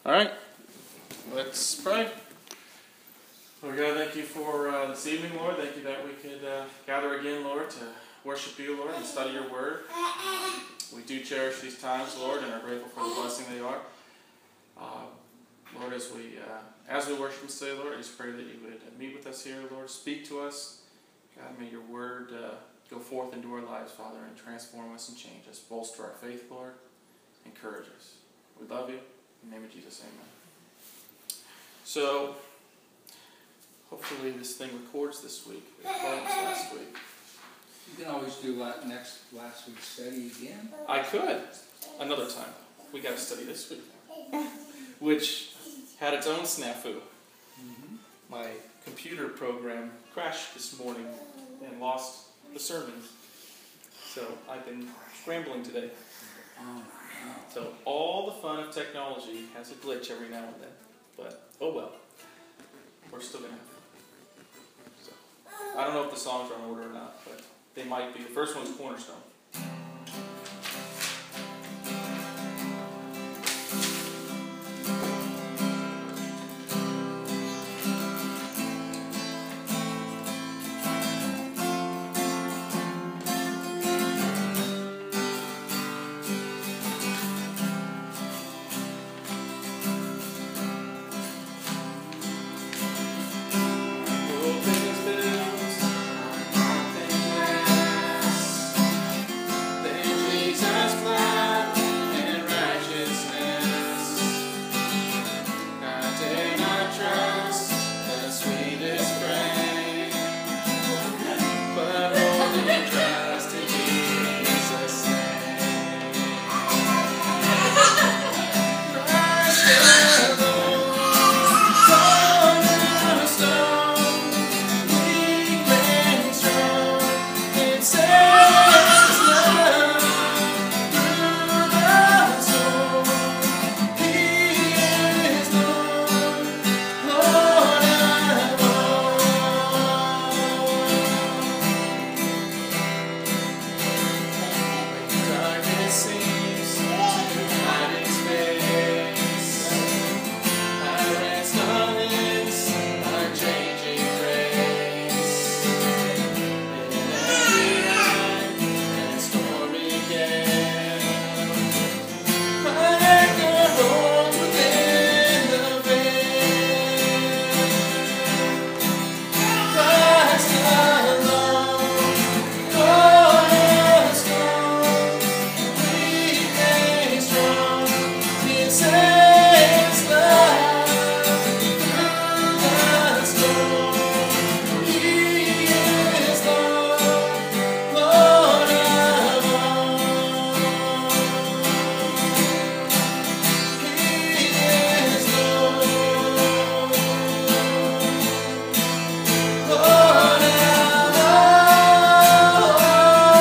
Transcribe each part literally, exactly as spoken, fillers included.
All right, let's pray. Lord God, thank you for uh, this evening, Lord. Thank you that we could uh, gather again, Lord, to worship you, Lord, and study your word. We do cherish these times, Lord, and are grateful for the blessing they are. Uh, Lord, as we uh, as we worship today, Lord, I just pray that you would meet with us here, Lord. Speak to us. God, may your word uh, go forth into our lives, Father, and transform us and change us. Bolster our faith, Lord. Encourage us. We love you. In the name of Jesus, amen. So, hopefully this thing records this week. It recorded last week. You can always do la- next last week's study again. I could. Another time. We got to study this week. Which had its own snafu. Mm-hmm. My computer program crashed this morning and lost the sermon. So I've been scrambling today. Oh, wow. So all the fun of technology has a glitch every now and then. But, oh well. We're still going to have it. So, I don't know if the songs are in order or not, but they might be. The first one's Cornerstone.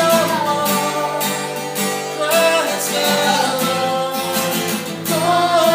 Oh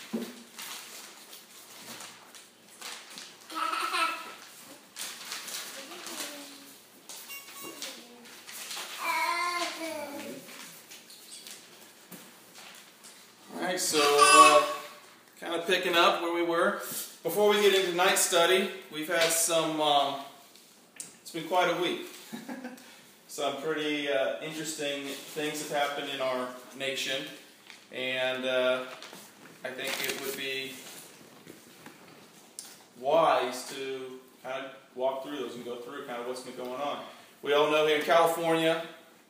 Alright, so uh, kind of picking up where we were. Before we get into night study, we've had some, um, it's been quite a week. Some pretty uh, interesting things have happened in our nation, and uh, I think it would be wise to kind of walk through those and go through kind of what's been going on. We all know here in California,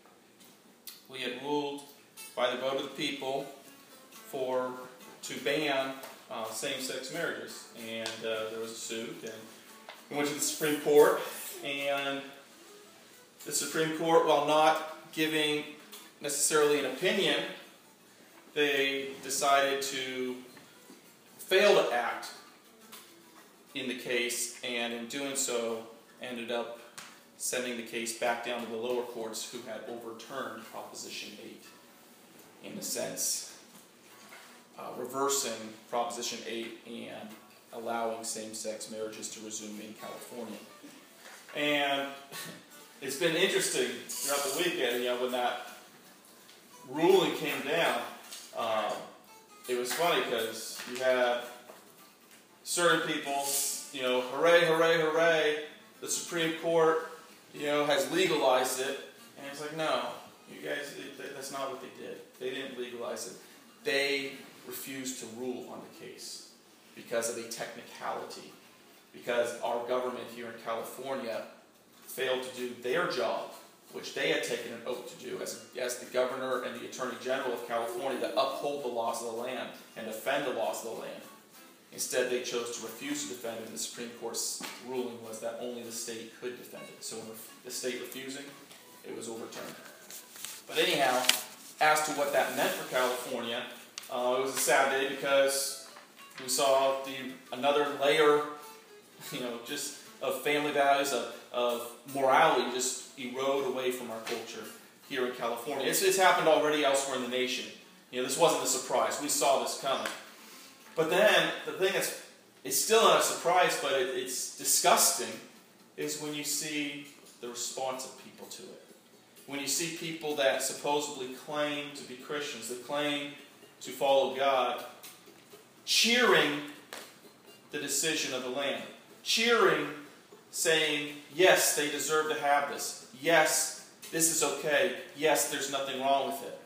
we had ruled by the vote of the people for to ban uh, same-sex marriages, and uh, there was a suit, and we went to the Supreme Court, and the Supreme Court, while not giving necessarily an opinion, they decided to fail to act in the case, and in doing so ended up sending the case back down to the lower courts, who had overturned Proposition eight, in a sense uh, reversing Proposition eight and allowing same-sex marriages to resume in California. And it's been interesting throughout the weekend, you know, when that ruling came down, um, it was funny because you had certain people, you know, hooray, hooray, hooray, the Supreme Court, you know, has legalized it. And it's like, no, you guys, that's not what they did. They didn't legalize it. They refused to rule on the case because of a technicality. Because our government here in California failed to do their job, which they had taken an oath to do as, as the governor and the attorney general of California, to uphold the laws of the land and defend the laws of the land. Instead, they chose to refuse to defend it, and the Supreme Court's ruling was that only the state could defend it. So when the state refusing, it was overturned. But anyhow, as to what that meant for California, uh, it was a sad day because we saw the another layer, you know, just of family values, of, of morality just erode away from our culture here in California. It's, it's happened already elsewhere in the nation. You know, this wasn't a surprise. We saw this coming. But then, the thing that's, it's still not a surprise, but it, it's disgusting, is when you see the response of people to it. When you see people that supposedly claim to be Christians, that claim to follow God, cheering the decision of the land. Cheering, saying, yes, they deserve to have this. Yes, this is okay. Yes, there's nothing wrong with it.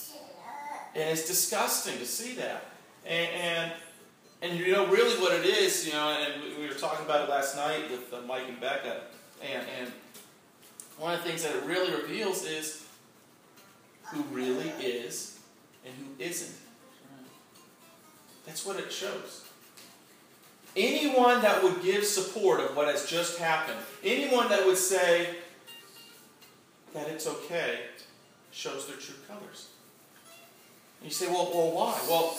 And it's disgusting to see that. And, and, and you know, really what it is, you know, and we, we were talking about it last night with uh, Mike and Becca, and, and one of the things that it really reveals is who really is and who isn't. That's what it shows. Anyone that would give support of what has just happened, anyone that would say that it's okay, shows their true colors. And you say, well, well, why? Well,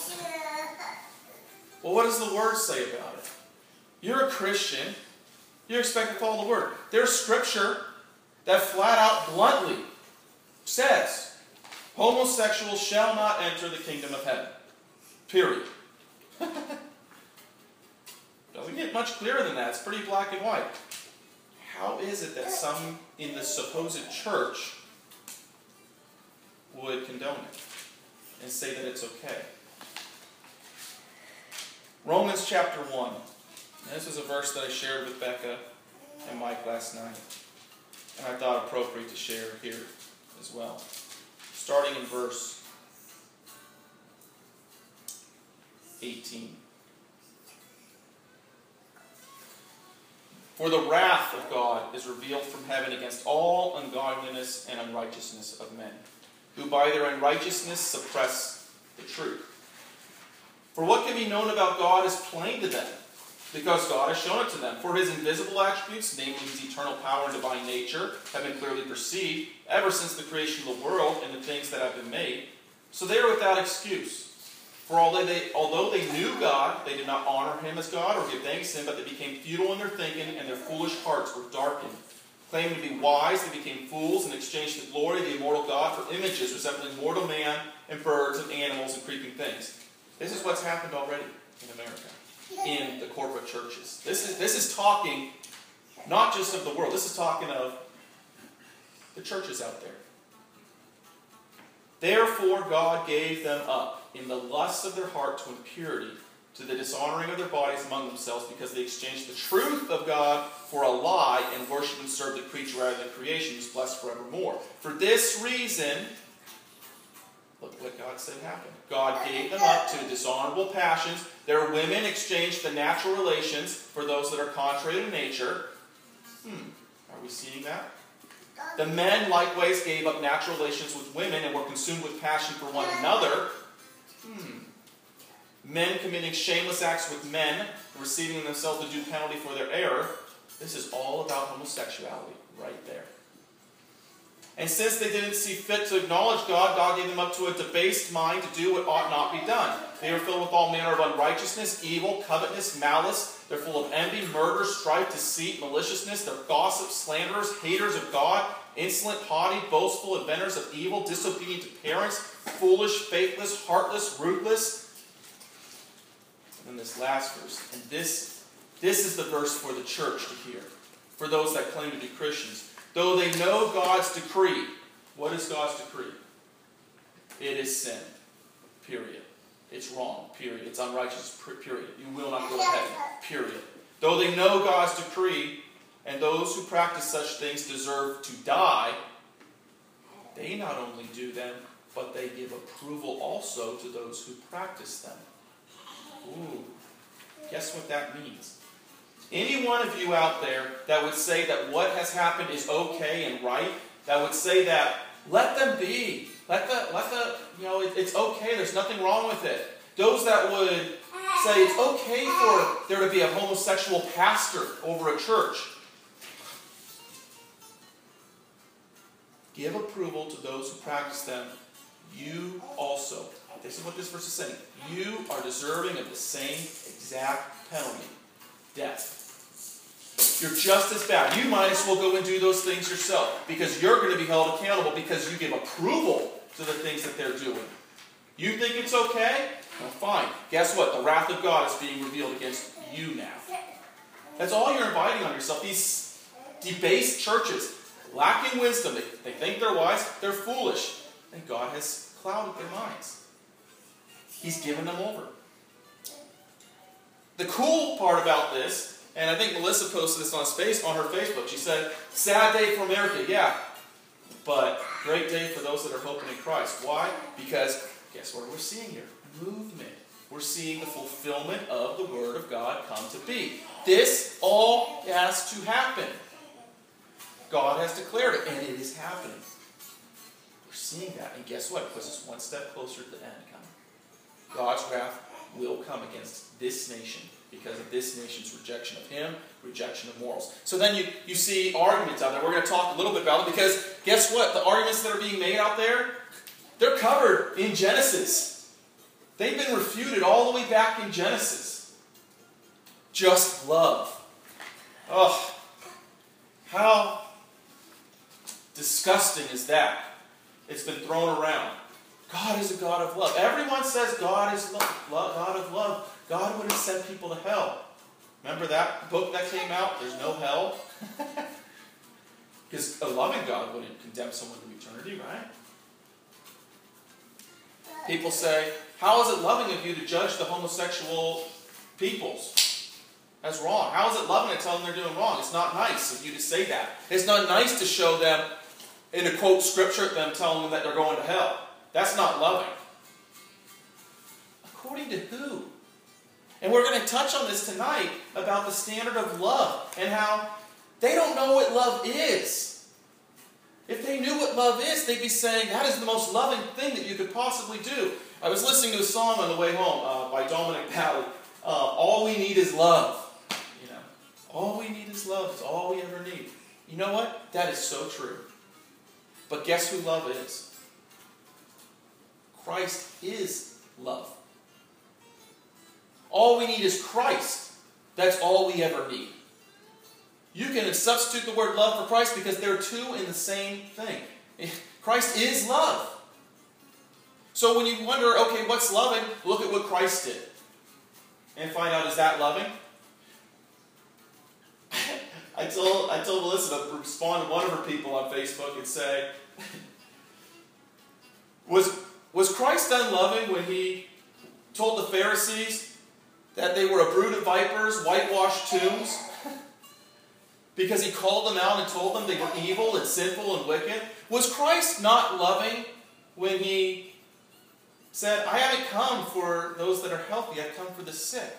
well, what does the Word say about it? You're a Christian. You're expected to follow the Word. There's Scripture that flat out, bluntly says, homosexuals shall not enter the kingdom of heaven. Period. Doesn't get much clearer than that. It's pretty black and white. How is it that some in the supposed church would condone it and say that it's okay? Romans chapter one. And this is a verse that I shared with Becca and Mike last night, and I thought appropriate to share here as well. Starting in verse eighteen. For the wrath of God is revealed from heaven against all ungodliness and unrighteousness of men, who by their unrighteousness suppress the truth. For what can be known about God is plain to them, because God has shown it to them. For his invisible attributes, namely his eternal power and divine nature, have been clearly perceived ever since the creation of the world and the things that have been made. So they are without excuse. For although they, although they knew God, they did not honor him as God or give thanks to him, but they became futile in their thinking, and their foolish hearts were darkened. Claiming to be wise, they became fools and exchanged the glory of the immortal God for images resembling mortal man and birds and animals and creeping things. This is what's happened already in America, in the corporate churches. This is, this is talking not just of the world. This is talking of the churches out there. Therefore God gave them up in the lusts of their heart to impurity, to the dishonoring of their bodies among themselves, because they exchanged the truth of God for a lie and worshipped and served the creature rather than creation, who is blessed forevermore. For this reason, look what God said happened. God gave them up to dishonorable passions. Their women exchanged the natural relations for those that are contrary to nature. Hmm, are we seeing that? The men likewise gave up natural relations with women and were consumed with passion for one another. Hmm. Men committing shameless acts with men, receiving in themselves the due penalty for their error. This is all about homosexuality right there. And since they didn't see fit to acknowledge God, God gave them up to a debased mind to do what ought not be done. They are filled with all manner of unrighteousness, evil, covetousness, malice. They're full of envy, murder, strife, deceit, maliciousness. They're gossips, slanderers, haters of God, insolent, haughty, boastful, inventors of evil, disobedient to parents, foolish, faithless, heartless, ruthless. And then this last verse. And this, this is the verse for the church to hear, for those that claim to be Christians. Though they know God's decree. What is God's decree? It is sin. Period. It's wrong. Period. It's unrighteous. Period. You will not go to heaven. Period. Though they know God's decree, and those who practice such things deserve to die, they not only do them, but they give approval also to those who practice them. Ooh. Guess what that means? Any one of you out there that would say that what has happened is okay and right, that would say that, let them be. Let the, let the, you know, it, it's okay, there's nothing wrong with it. Those that would say it's okay for there to be a homosexual pastor over a church. Give approval to those who practice them. You also, this is what this verse is saying, you are deserving of the same exact penalty. Death. You're just as bad. You might as well go and do those things yourself, because you're going to be held accountable because you give approval to the things that they're doing. You think it's okay? Well, fine. Guess what? The wrath of God is being revealed against you now. That's all you're inviting on yourself. These debased churches, lacking wisdom, they, they think they're wise, they're foolish. And God has clouded their minds. He's given them over. The cool part about this, and I think Melissa posted this on space on her Facebook. She said, sad day for America, yeah, but great day for those that are hoping in Christ. Why? Because guess what we're seeing here? Movement. We're seeing the fulfillment of the Word of God come to be. This all has to happen. God has declared it, and it is happening. We're seeing that, and guess what? It puts us one step closer to the end coming. God's wrath will come against this nation because of this nation's rejection of Him, rejection of morals. So then you, you see arguments out there. We're going to talk a little bit about it because guess what? The arguments that are being made out there, they're covered in Genesis. They've been refuted all the way back in Genesis. Just love. Oh, how disgusting is that? It's been thrown around. God is a God of love. Everyone says God is love, God of love. God wouldn't send people to hell. Remember that book that came out? There's no hell. Because a loving God wouldn't condemn someone to eternity, right? People say, how is it loving of you to judge the homosexual peoples? That's wrong. How is it loving to tell them they're doing wrong? It's not nice of you to say that. It's not nice to show them, and to quote scripture at them, telling them that they're going to hell. That's not loving. According to who? And we're going to touch on this tonight about the standard of love and how they don't know what love is. If they knew what love is, they'd be saying, that is the most loving thing that you could possibly do. I was listening to a song on the way home uh, by Dominic Pally. Uh, all we need is love. You know, all we need is love. It's all we ever need. You know what? That is so true. But guess who love is? Christ is love. All we need is Christ. That's all we ever need. You can substitute the word love for Christ because they're two in the same thing. Christ is love. So when you wonder, okay, what's loving? Look at what Christ did. And find out, is that loving? I told I told Melissa to respond to one of her people on Facebook and say, was, was Christ unloving when he told the Pharisees that they were a brood of vipers, whitewashed tombs? Because he called them out and told them they were evil and sinful and wicked? Was Christ not loving when he said, I haven't come for those that are healthy, I've come for the sick?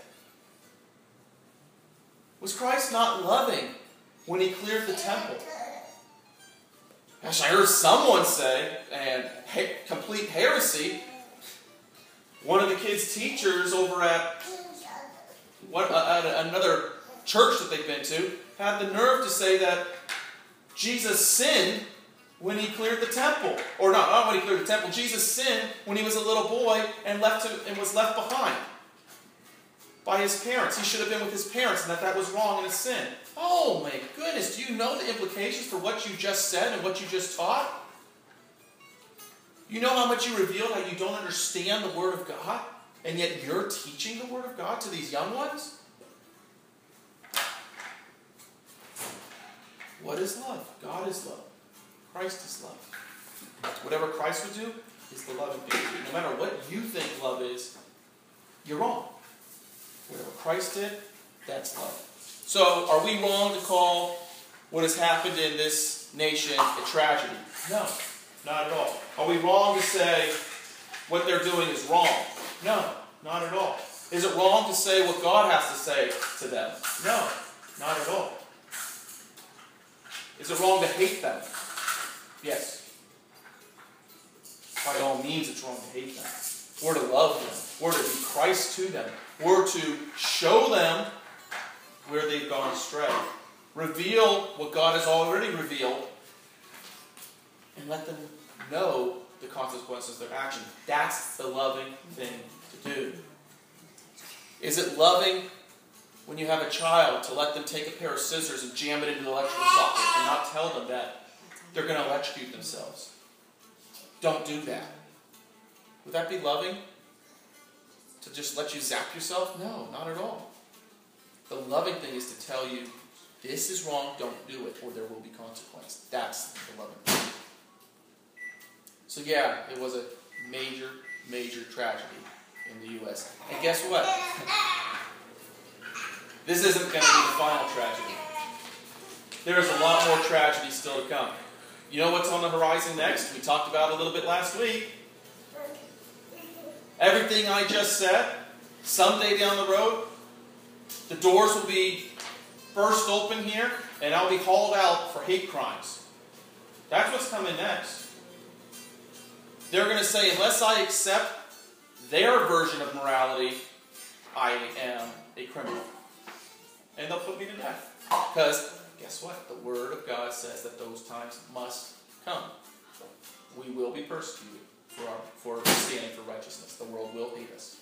Was Christ not loving when he cleared the temple? Gosh, I heard someone say, and he- complete heresy, one of the kids' teachers over at, what, uh, at another church that they've been to had the nerve to say that Jesus sinned when he cleared the temple. Or not, not when he cleared the temple. Jesus sinned when he was a little boy and left to, and was left behind by his parents. He should have been with his parents, and that that was wrong and a sin. Oh my goodness, do you know the implications for what you just said and what you just taught? You know how much you revealed, how you don't understand the Word of God, and yet you're teaching the Word of God to these young ones? What is love? God is love. Christ is love. Whatever Christ would do is the loving thing to do. No matter what you think love is, you're wrong. Whatever Christ did, that's love. So, are we wrong to call what has happened in this nation a tragedy? No, not at all. Are we wrong to say what they're doing is wrong? No, not at all. Is it wrong to say what God has to say to them? No, not at all. Is it wrong to hate them? Yes. By all means, it's wrong to hate them. We're to love them. We're to be Christ to them. We're to show them where they've gone astray. Reveal what God has already revealed, and let them know the consequences of their action. That's the loving thing to do. Is it loving when you have a child to let them take a pair of scissors and jam it into the electrical socket and not tell them that they're going to electrocute themselves? Don't do that. Would that be loving? To just let you zap yourself? No, not at all. The loving thing is to tell you, this is wrong, don't do it, or there will be consequence. That's the loving thing. So yeah, it was a major, major tragedy in the U S. And guess what? This isn't going to be the final tragedy. There is a lot more tragedy still to come. You know what's on the horizon next? We talked about it a little bit last week. Everything I just said, someday down the road, the doors will be burst open here, and I'll be hauled out for hate crimes. That's what's coming next. They're going to say, unless I accept their version of morality, I am a criminal. And they'll put me to death. Because, guess what? The Word of God says that those times must come. We will be persecuted for, our, for standing for righteousness. The world will hate us.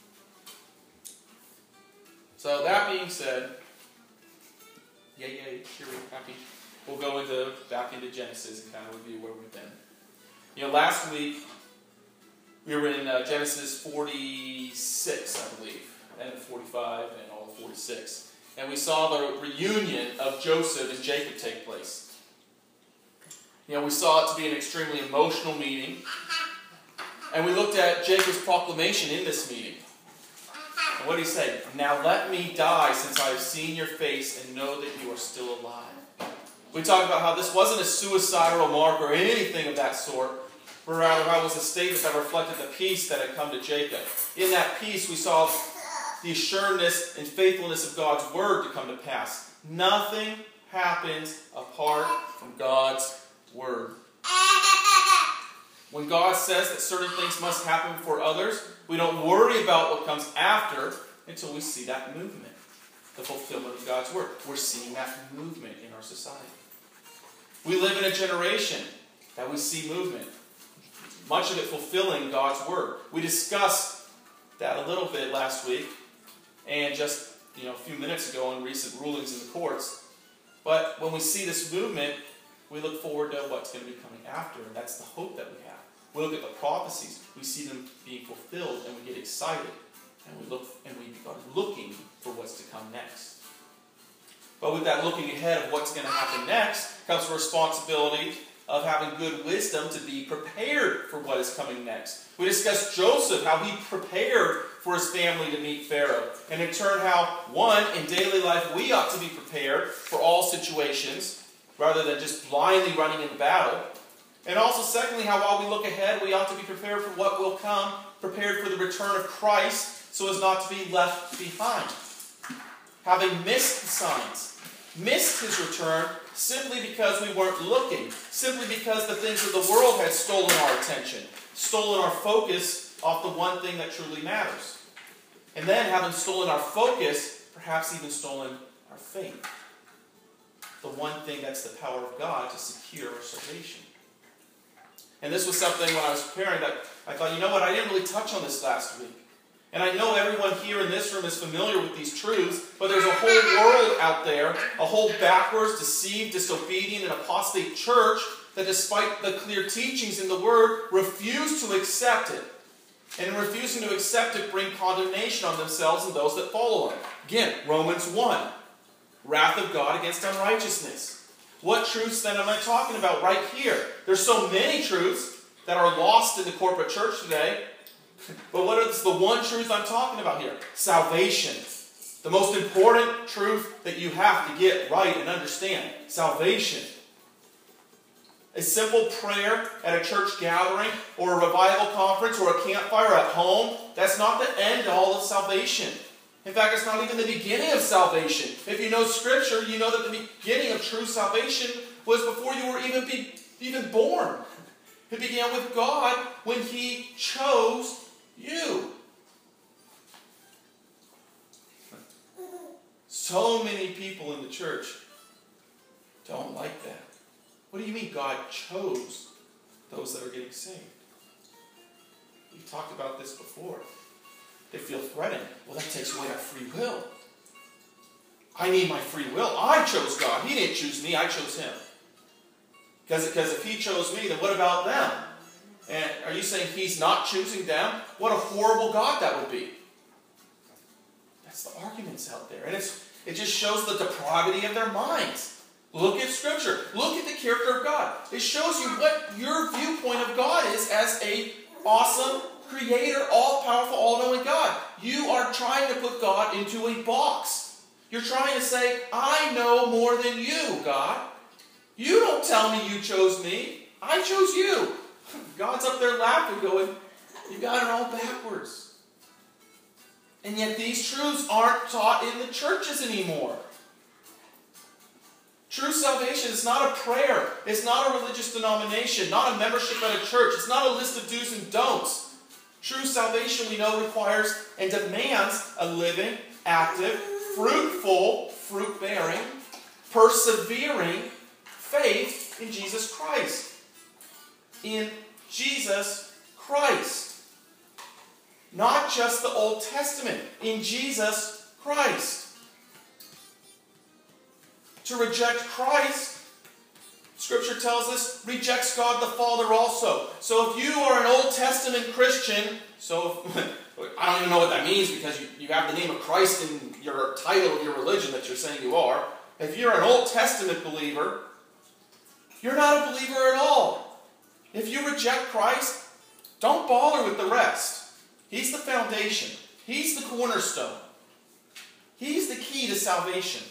So that being said, yay, yay, cheery, happy. We'll go into back into Genesis and kind of review where we've been. You know, last week we were in uh, Genesis forty-six, I believe, and forty-five and all of forty-six. And we saw the reunion of Joseph and Jacob take place. You know, we saw it to be an extremely emotional meeting. And we looked at Jacob's proclamation in this meeting. And what did he say? Now let me die since I have seen your face and know that you are still alive. We talked about how this wasn't a suicidal remark or anything of that sort, but rather how it was a statement that reflected the peace that had come to Jacob. In that peace, we saw the assuredness and faithfulness of God's word to come to pass. Nothing happens apart from God's word. When God says that certain things must happen for others, we don't worry about what comes after until we see that movement, the fulfillment of God's word. We're seeing that movement in our society. We live in a generation that we see movement, much of it fulfilling God's word. We discussed that a little bit last week, and just you know a few minutes ago in recent rulings in the courts. But when we see this movement, we look forward to what's going to be coming after, and that's the hope that we have. We look at the prophecies, we see them being fulfilled, and we get excited. And we look and we are looking for what's to come next. But with that looking ahead of what's going to happen next comes the responsibility of having good wisdom to be prepared for what is coming next. We discussed Joseph, how he prepared for his family to meet Pharaoh. And in turn, how, one, in daily life, we ought to be prepared for all situations, rather than just blindly running into battle. And also, secondly, how while we look ahead, we ought to be prepared for what will come, prepared for the return of Christ, so as not to be left behind. Having missed the signs, missed his return, simply because we weren't looking, simply because the things of the world had stolen our attention, stolen our focus off the one thing that truly matters. And then, having stolen our focus, perhaps even stolen our faith. The one thing that's the power of God to secure our salvation. And this was something when I was preparing that I thought, you know what, I didn't really touch on this last week. And I know everyone here in this room is familiar with these truths, but there's a whole world out there, a whole backwards, deceived, disobedient, and apostate church that, despite the clear teachings in the Word, refuse to accept it. And in refusing to accept it, bring condemnation on themselves and those that follow them. Again, Romans one, wrath of God against unrighteousness. What truths then am I talking about right here? There's so many truths that are lost in the corporate church today. But what is the one truth I'm talking about here? Salvation. The most important truth that you have to get right and understand. Salvation. A simple prayer at a church gathering or a revival conference or a campfire at home, that's not the end all of salvation. In fact, it's not even the beginning of salvation. If you know Scripture, you know that the beginning of true salvation was before you were even, be, even born. It began with God when He chose you. So many people in the church don't like that. What do you mean God chose those that are getting saved? We've talked about this before. They feel threatened. Well, that takes away our free will. I need my free will. I chose God. He didn't choose me. I chose Him. Because, because if He chose me, then what about them? And are you saying He's not choosing them? What a horrible God that would be. That's the arguments out there. And it's, it just shows the depravity of their minds. Look at Scripture. Look at the character of God. It shows you what your viewpoint of God is as a awesome, creator, all-powerful, all-knowing God. You are trying to put God into a box. You're trying to say, I know more than you, God. You don't tell me you chose me. I chose you. God's up there laughing, going, you got it all backwards. And yet these truths aren't taught in the churches anymore. True salvation is not a prayer. It's not a religious denomination, not a membership at a church. It's not a list of do's and don'ts. True salvation, we know, requires and demands a living, active, fruitful, fruit-bearing, persevering faith in Jesus Christ. In Jesus Christ. Not just the Old Testament. In Jesus Christ. To reject Christ, Scripture tells us, rejects God the Father also. So if you are an Old Testament Christian, so if, I don't even know what that means because you, you have the name of Christ in your title of your religion that you're saying you are. If you're an Old Testament believer, you're not a believer at all. If you reject Christ, don't bother with the rest. He's the foundation. He's the cornerstone. He's the key to salvation.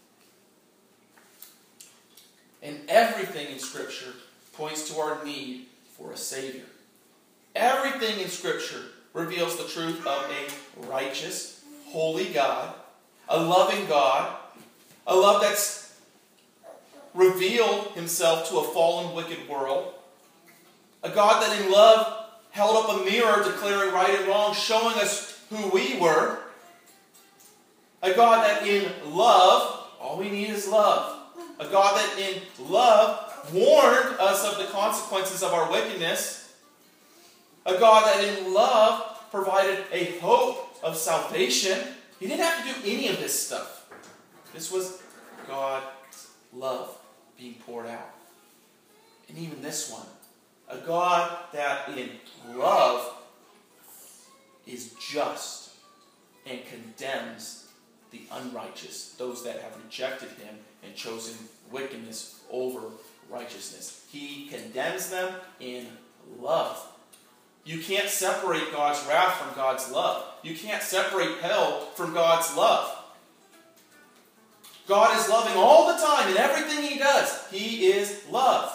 And everything in Scripture points to our need for a Savior. Everything in Scripture reveals the truth of a righteous, holy God, a loving God, a love that's revealed Himself to a fallen, wicked world, a God that in love held up a mirror declaring right and wrong, showing us who we were, a God that in love, all we need is love, a God that in love warned us of the consequences of our wickedness. A God that in love provided a hope of salvation. He didn't have to do any of this stuff. This was God's love being poured out. And even this one, A God that in love is just and condemns the unrighteous, those that have rejected him and chosen wickedness over righteousness. He condemns them in love. You can't separate God's wrath from God's love. You can't separate hell from God's love. God is loving all the time in everything he does. He is love.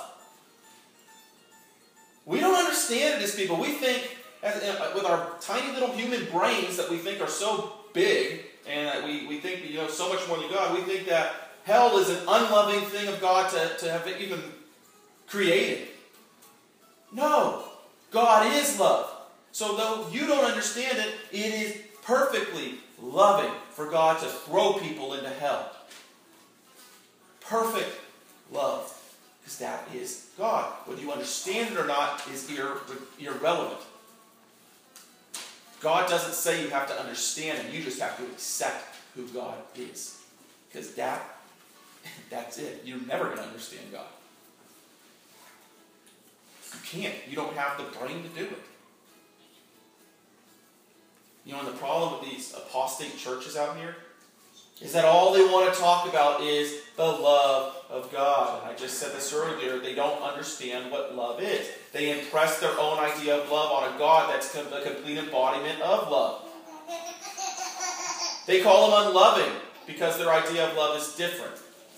We don't understand it as people. We think, as, uh, with our tiny little human brains that we think are so big, and that we, we think you know so much more than God, we think that hell is an unloving thing of God to, to have even created. No. God is love. So though you don't understand it, it is perfectly loving for God to throw people into hell. Perfect love. Because that is God. Whether you understand it or not is ir- irrelevant. God doesn't say you have to understand him. You just have to accept who God is. Because that, that's it. You're never going to understand God. You can't. You don't have the brain to do it. You know, and the problem with these apostate churches out here is that all they want to talk about is the love of God. And I just said this earlier. They don't understand what love is. They impress their own idea of love on a God that's the complete embodiment of love. They call him unloving because their idea of love is different.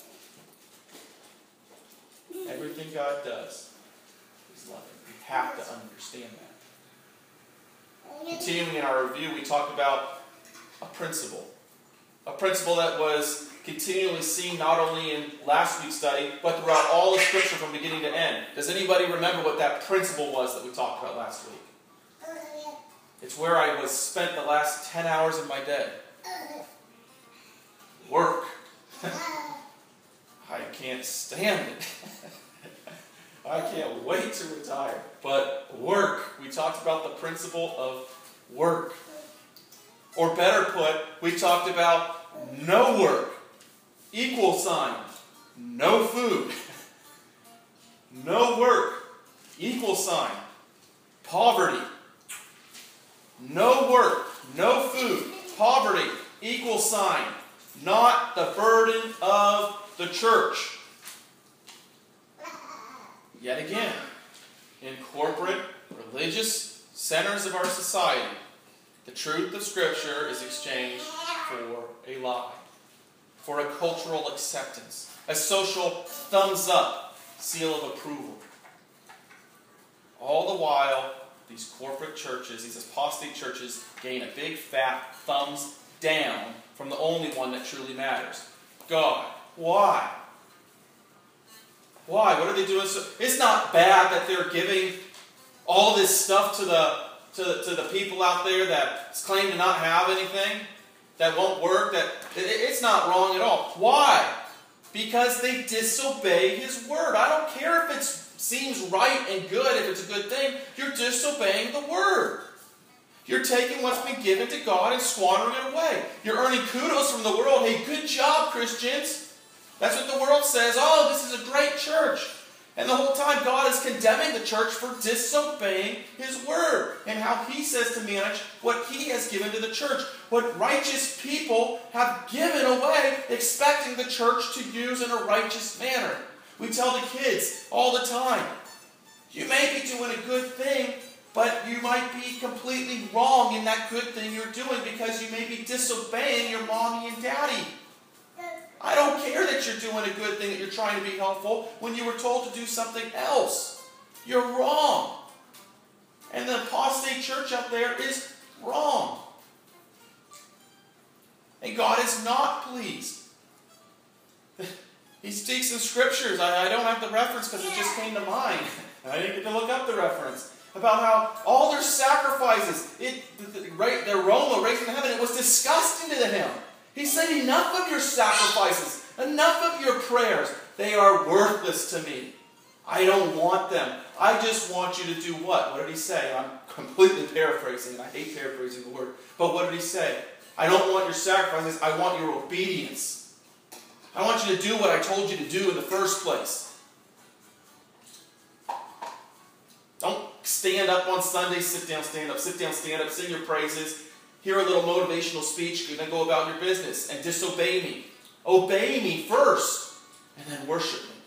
Everything God does is loving. We have to understand that. Continuing in our review, we talked about a principle. A principle that was continually seen not only in last week's study, but throughout all of Scripture from beginning to end. Does anybody remember what that principle was that we talked about last week? It's where I was spent the last ten hours of my day. Work. I can't stand it. I can't wait to retire. But work. We talked about the principle of work. Or better put, we talked about no work. Equal sign. No food. No work. Equal sign. Poverty. No work. No food. Poverty. Equal sign. Not the burden of the church. Yet again, in corporate, religious centers of our society, the truth of Scripture is exchanged for a lie, for a cultural acceptance, a social thumbs up, seal of approval. All the while, these corporate churches, these apostate churches, gain a big fat thumbs down from the only one that truly matters, God. Why? Why? What are they doing? So, it's not bad that they're giving all this stuff to the to, to the people out there that claim to not have anything, that won't work. That it, it's not wrong at all. Why? Because they disobey His word. I don't care if it seems right and good, if it's a good thing. You're disobeying the word. You're taking what's been given to God and squandering it away. You're earning kudos from the world. Hey, good job, Christians. That's what the world says. Oh, this is a great church. And the whole time God is condemning the church for disobeying His word and how He says to manage what He has given to the church. What righteous people have given away, expecting the church to use in a righteous manner. We tell the kids all the time, you may be doing a good thing, but you might be completely wrong in that good thing you're doing because you may be disobeying your mommy and daddy. I don't care that you're doing a good thing, that you're trying to be helpful, when you were told to do something else. You're wrong. And the apostate church out there is wrong. And God is not pleased. He speaks in scriptures. I, I don't have the reference because it just came to mind. And I didn't get to look up the reference. About how all their sacrifices, it, the, the, their aroma raised in heaven, it was disgusting to Him. He said, enough of your sacrifices, enough of your prayers. They are worthless to me. I don't want them. I just want you to do what? What did He say? I'm completely paraphrasing, and I hate paraphrasing the word. But what did He say? I don't want your sacrifices. I want your obedience. I want you to do what I told you to do in the first place. stand up on Sunday, sit down, stand up, sit down, stand up, sing your praises, hear a little motivational speech, and then go about your business and disobey me. Obey me first, and then worship me.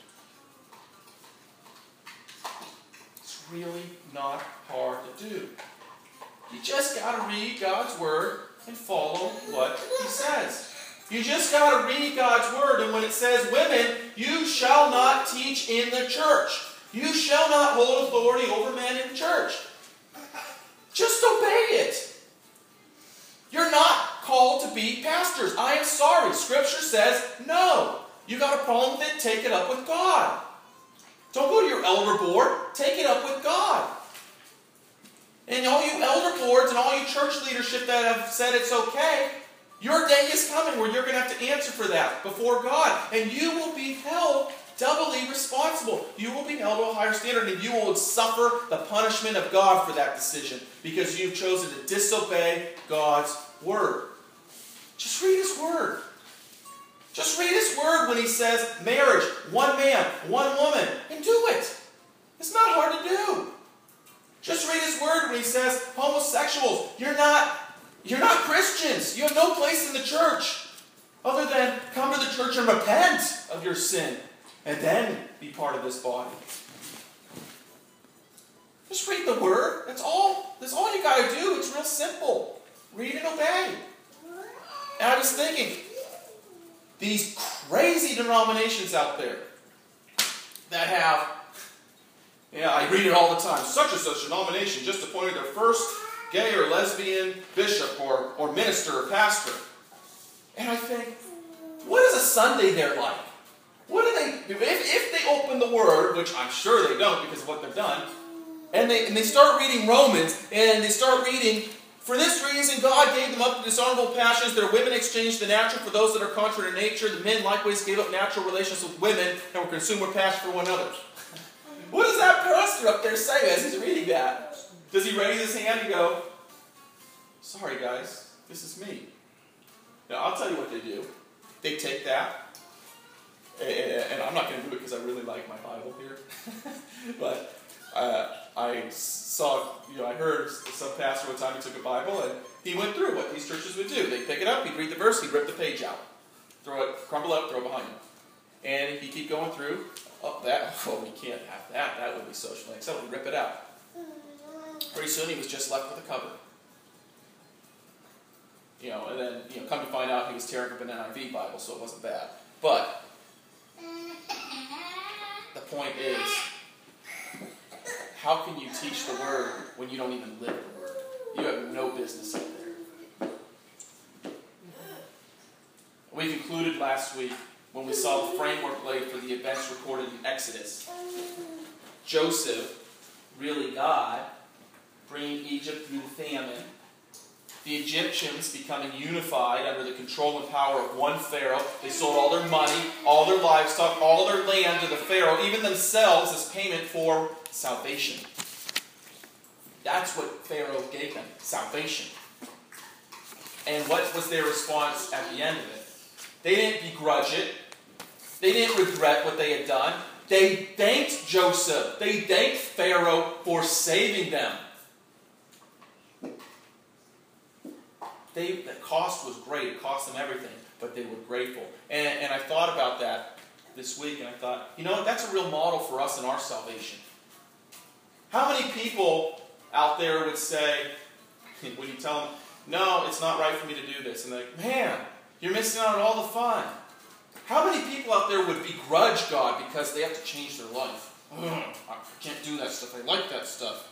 It's really not hard to do. You just got to read God's Word and follow what He says. You just got to read God's Word, and when it says, women, you shall not teach in the church. You shall not hold authority over men in the church. Just obey it. You're not called to be pastors. I am sorry. Scripture says no. You got a problem with it? Take it up with God. Don't go to your elder board. Take it up with God. And all you elder boards and all you church leadership that have said it's okay, your day is coming where you're going to have to answer for that before God. And you will be held doubly responsible. You will be held to a higher standard, and you will suffer the punishment of God for that decision because you've chosen to disobey God's Word. Just read His Word. Just read His Word when He says marriage, one man, one woman, and do it. It's not hard to do. Just read His Word when He says homosexuals, you're not, you're not Christians. You have no place in the church other than come to the church and repent of your sin and then be part of this body. Just read the Word. That's all. That's all you got to do. It's real simple. Read and obey. And I was thinking, these crazy denominations out there that have, yeah, I read it all the time, such and such denomination just appointed their first gay or lesbian bishop or, or minister or pastor. And I think, what is a Sunday there like? What do they do? If, if they open the Word, which I'm sure they don't because of what they've done, and they, and they start reading Romans, and they start reading, for this reason God gave them up to dishonorable passions, their women exchanged the natural for those that are contrary to nature, the men likewise gave up natural relations with women, and were consumed with passion for one another. What does that pastor up there say as he's reading that? Does he raise his hand and go, sorry guys, this is me. Now I'll tell you what they do. They take that, and I'm not going to do it because I really like my Bible here, but uh, I saw, you know, I heard some pastor one time, he took a Bible and he went through what these churches would do. They'd pick it up, he'd read the verse, he'd rip the page out, throw it, crumble up, throw it behind him. And he'd keep going through, oh, that, oh, we can't have that, that would be socially acceptable, he'd rip it out. Pretty soon he was just left with a cover. You know, and then, you know, come to find out he was tearing up an N I V Bible, so it wasn't bad. But the point is, how can you teach the Word when you don't even live the Word? You have no business in there. We concluded last week when we saw the framework laid for the events recorded in Exodus. Joseph, really God, bringing Egypt through the famine. The Egyptians becoming unified under the control and power of one Pharaoh. They sold all their money, all their livestock, all their land to the Pharaoh, even themselves as payment for salvation. That's what Pharaoh gave them, salvation. And what was their response at the end of it? They didn't begrudge it. They didn't regret what they had done. They thanked Joseph. They thanked Pharaoh for saving them. They, the cost was great. It cost them everything, but they were grateful. And, and I thought about that this week, and I thought, you know, that's a real model for us in our salvation. How many people out there would say, when you tell them, no, it's not right for me to do this, and they're like, man, you're missing out on all the fun. How many people out there would begrudge God because they have to change their life? Ugh, I can't do that stuff. I like that stuff.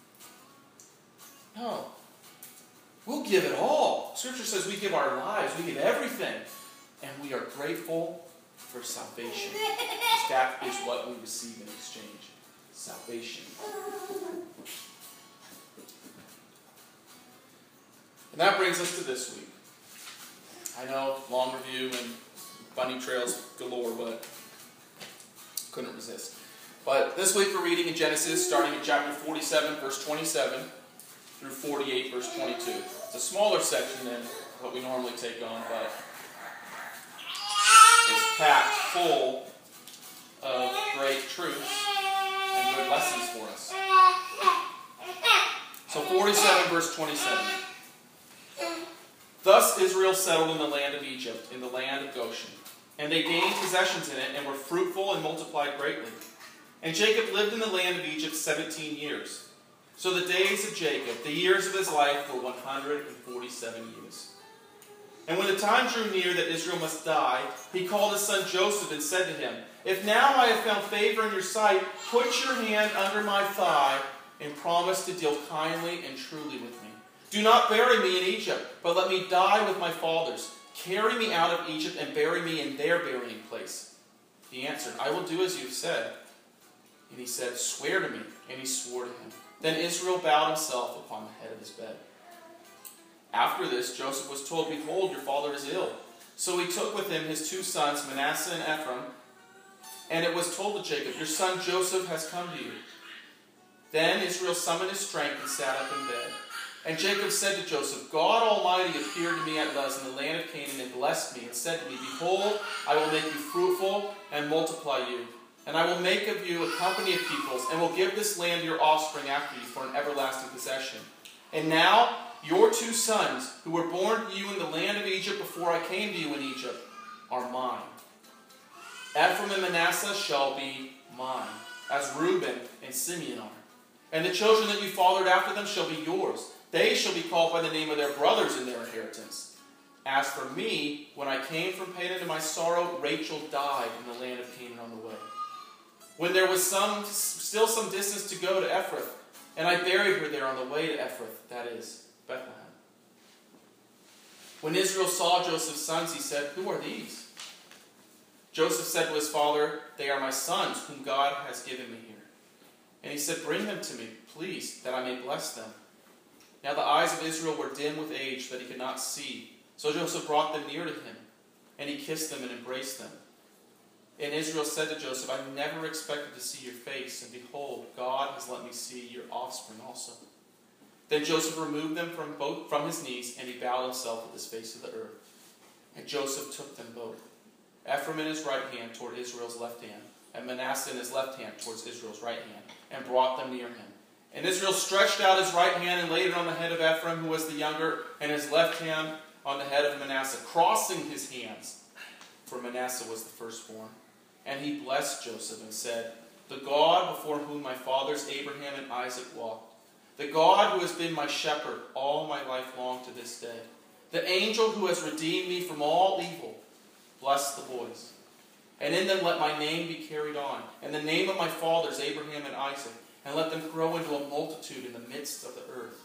No. We'll give it all. Scripture says we give our lives, we give everything. And we are grateful for salvation. Because that is what we receive in exchange. Salvation. And that brings us to this week. I know, long review and bunny trails galore, but couldn't resist. But this week we're reading in Genesis, starting in chapter forty-seven, verse twenty-seven, through forty-eight, verse twenty-two. It's a smaller section than what we normally take on, but it's packed full of great truths and good lessons for us. So forty-seven, verse twenty-seven. Thus Israel settled in the land of Egypt, in the land of Goshen. And they gained possessions in it, and were fruitful and multiplied greatly. And Jacob lived in the land of Egypt seventeen years. So the days of Jacob, the years of his life, were one hundred forty-seven years. And when the time drew near that Israel must die, he called his son Joseph and said to him, If now I have found favor in your sight, put your hand under my thigh and promise to deal kindly and truly with me. Do not bury me in Egypt, but let me die with my fathers. Carry me out of Egypt and bury me in their burying place. He answered, I will do as you have said. And he said, Swear to me. And he swore to him. Then Israel bowed himself upon the head of his bed. After this, Joseph was told, Behold, your father is ill. So he took with him his two sons, Manasseh and Ephraim, and it was told to Jacob, Your son Joseph has come to you. Then Israel summoned his strength and sat up in bed. And Jacob said to Joseph, God Almighty appeared to me at Luz in the land of Canaan and blessed me and said to me, Behold, I will make you fruitful and multiply you. And I will make of you a company of peoples and will give this land to your offspring after you for an everlasting possession. And now your two sons, who were born to you in the land of Egypt before I came to you in Egypt, are mine. Ephraim and Manasseh shall be mine, as Reuben and Simeon are. And the children that you fathered after them shall be yours. They shall be called by the name of their brothers in their inheritance. As for me, when I came from Padan to my sorrow, Rachel died in the land of Canaan on the way. When there was some, still some distance to go to Ephrath, and I buried her there on the way to Ephrath, that is, Bethlehem. When Israel saw Joseph's sons, he said, Who are these? Joseph said to his father, They are my sons, whom God has given me here. And he said, Bring them to me, please, that I may bless them. Now the eyes of Israel were dim with age, that he could not see. So Joseph brought them near to him, and he kissed them and embraced them. And Israel said to Joseph, I never expected to see your face, and behold, God has let me see your offspring also. Then Joseph removed them from both from his knees, and he bowed himself with his face to the earth. And Joseph took them both, Ephraim in his right hand toward Israel's left hand, and Manasseh in his left hand towards Israel's right hand, and brought them near him. And Israel stretched out his right hand and laid it on the head of Ephraim, who was the younger, and his left hand on the head of Manasseh, crossing his hands, for Manasseh was the firstborn. And he blessed Joseph and said, The God before whom my fathers Abraham and Isaac walked, the God who has been my shepherd all my life long to this day, the angel who has redeemed me from all evil, bless the boys. And in them let my name be carried on, and the name of my fathers Abraham and Isaac, and let them grow into a multitude in the midst of the earth.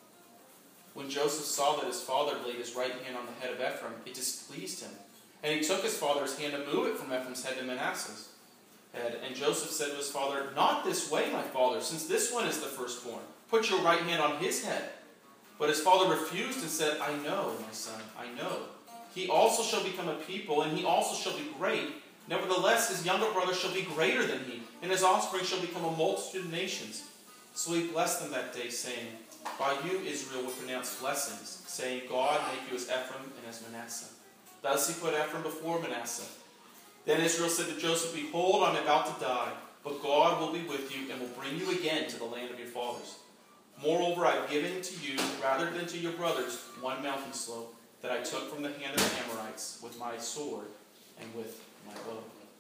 When Joseph saw that his father laid his right hand on the head of Ephraim, it displeased him. And he took his father's hand to move it from Ephraim's head to Manasseh's head. And Joseph said to his father, Not this way, my father, since this one is the firstborn. Put your right hand on his head. But his father refused and said, I know, my son, I know. He also shall become a people, and he also shall be great. Nevertheless, his younger brother shall be greater than he, and his offspring shall become a multitude of nations. So he blessed them that day, saying, By you Israel will pronounce blessings, saying, God make you as Ephraim and as Manasseh. Thus he put Ephraim before Manasseh. Then Israel said to Joseph, Behold, I am about to die, but God will be with you and will bring you again to the land of your fathers. Moreover, I have given to you, rather than to your brothers, one mountain slope that I took from the hand of the Amorites with my sword and with my bow.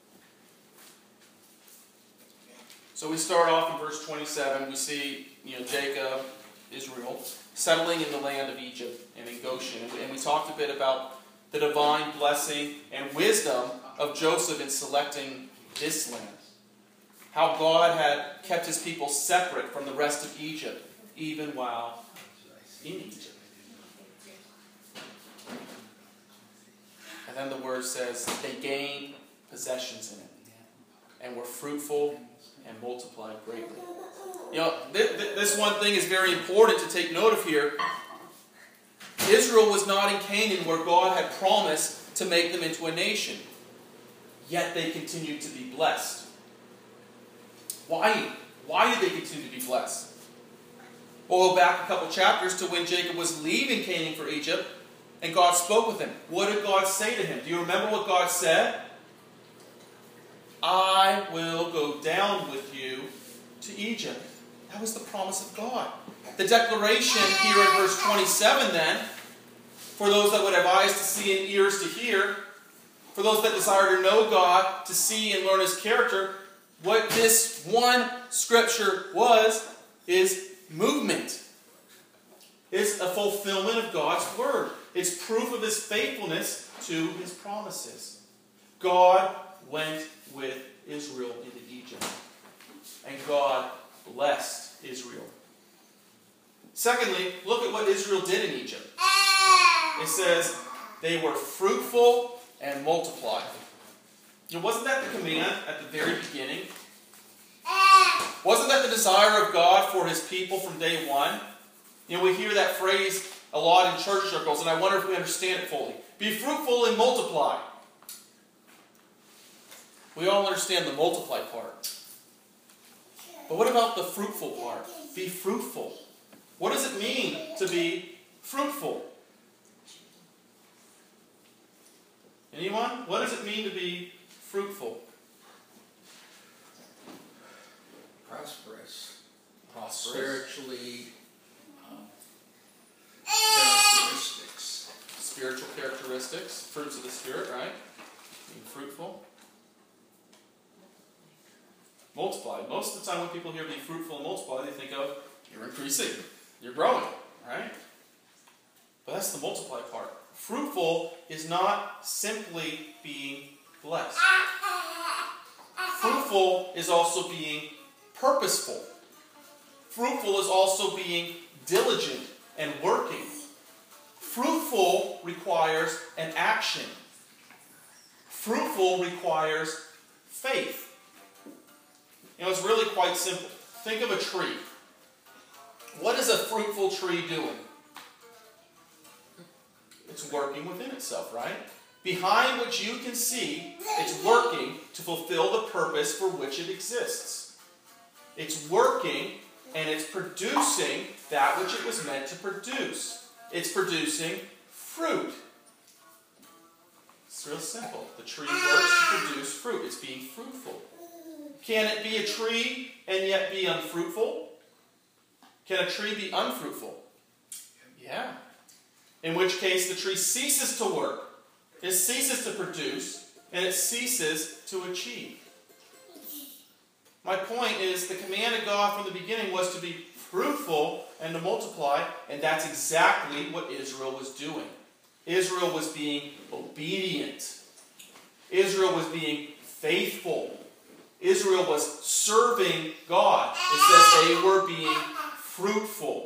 So we start off in verse twenty-seven. We see, you know, Jacob, Israel, settling in the land of Egypt and in Goshen. And we talked a bit about the divine blessing and wisdom of Joseph in selecting this land. How God had kept his people separate from the rest of Egypt, even while in Egypt. And then the word says, they gained possessions in it, and were fruitful and multiplied greatly. You know, th- th- this one thing is very important to take note of here. Israel was not in Canaan where God had promised to make them into a nation. Yet they continued to be blessed. Why? Why did they continue to be blessed? We'll go back a couple chapters to when Jacob was leaving Canaan for Egypt, and God spoke with him. What did God say to him? Do you remember what God said? I will go down with you to Egypt. That was the promise of God. The declaration here in verse twenty-seven then, for those that would have eyes to see and ears to hear, for those that desire to know God, to see and learn His character, what this one scripture was is movement. It's a fulfillment of God's word. It's proof of His faithfulness to His promises. God went with Israel into Egypt, and God blessed Israel. Secondly, look at what Israel did in Egypt. It says they were fruitful and multiplied. You know, wasn't that the command at the very beginning? Wasn't that the desire of God for His people from day one? You know, we hear that phrase a lot in church circles, and I wonder if we understand it fully. Be fruitful and multiply. We all understand the multiply part. But what about the fruitful part? Be fruitful. What does it mean to be fruitful? Anyone? What does it mean to be fruitful? Prosperous. Prosperous. Spiritually um, characteristics. Spiritual characteristics. Fruits of the Spirit, right? Being fruitful. Multiply. Most of the time when people hear be fruitful and multiply, they think of you're increasing. You're growing, right? But that's the multiply part. Fruitful is not simply being blessed. Fruitful is also being purposeful. Fruitful is also being diligent and working. Fruitful requires an action. Fruitful requires faith. You know, it's really quite simple. Think of a tree. What is a fruitful tree doing? It's working within itself, right? Behind which you can see, it's working to fulfill the purpose for which it exists. It's working and it's producing that which it was meant to produce. It's producing fruit. It's real simple. The tree works to produce fruit. It's being fruitful. Can it be a tree and yet be unfruitful? Can a tree be unfruitful? Yeah. In which case the tree ceases to work, it ceases to produce, and it ceases to achieve. My point is the command of God from the beginning was to be fruitful and to multiply, and that's exactly what Israel was doing. Israel was being obedient. Israel was being faithful. Israel was serving God. It says they were being fruitful.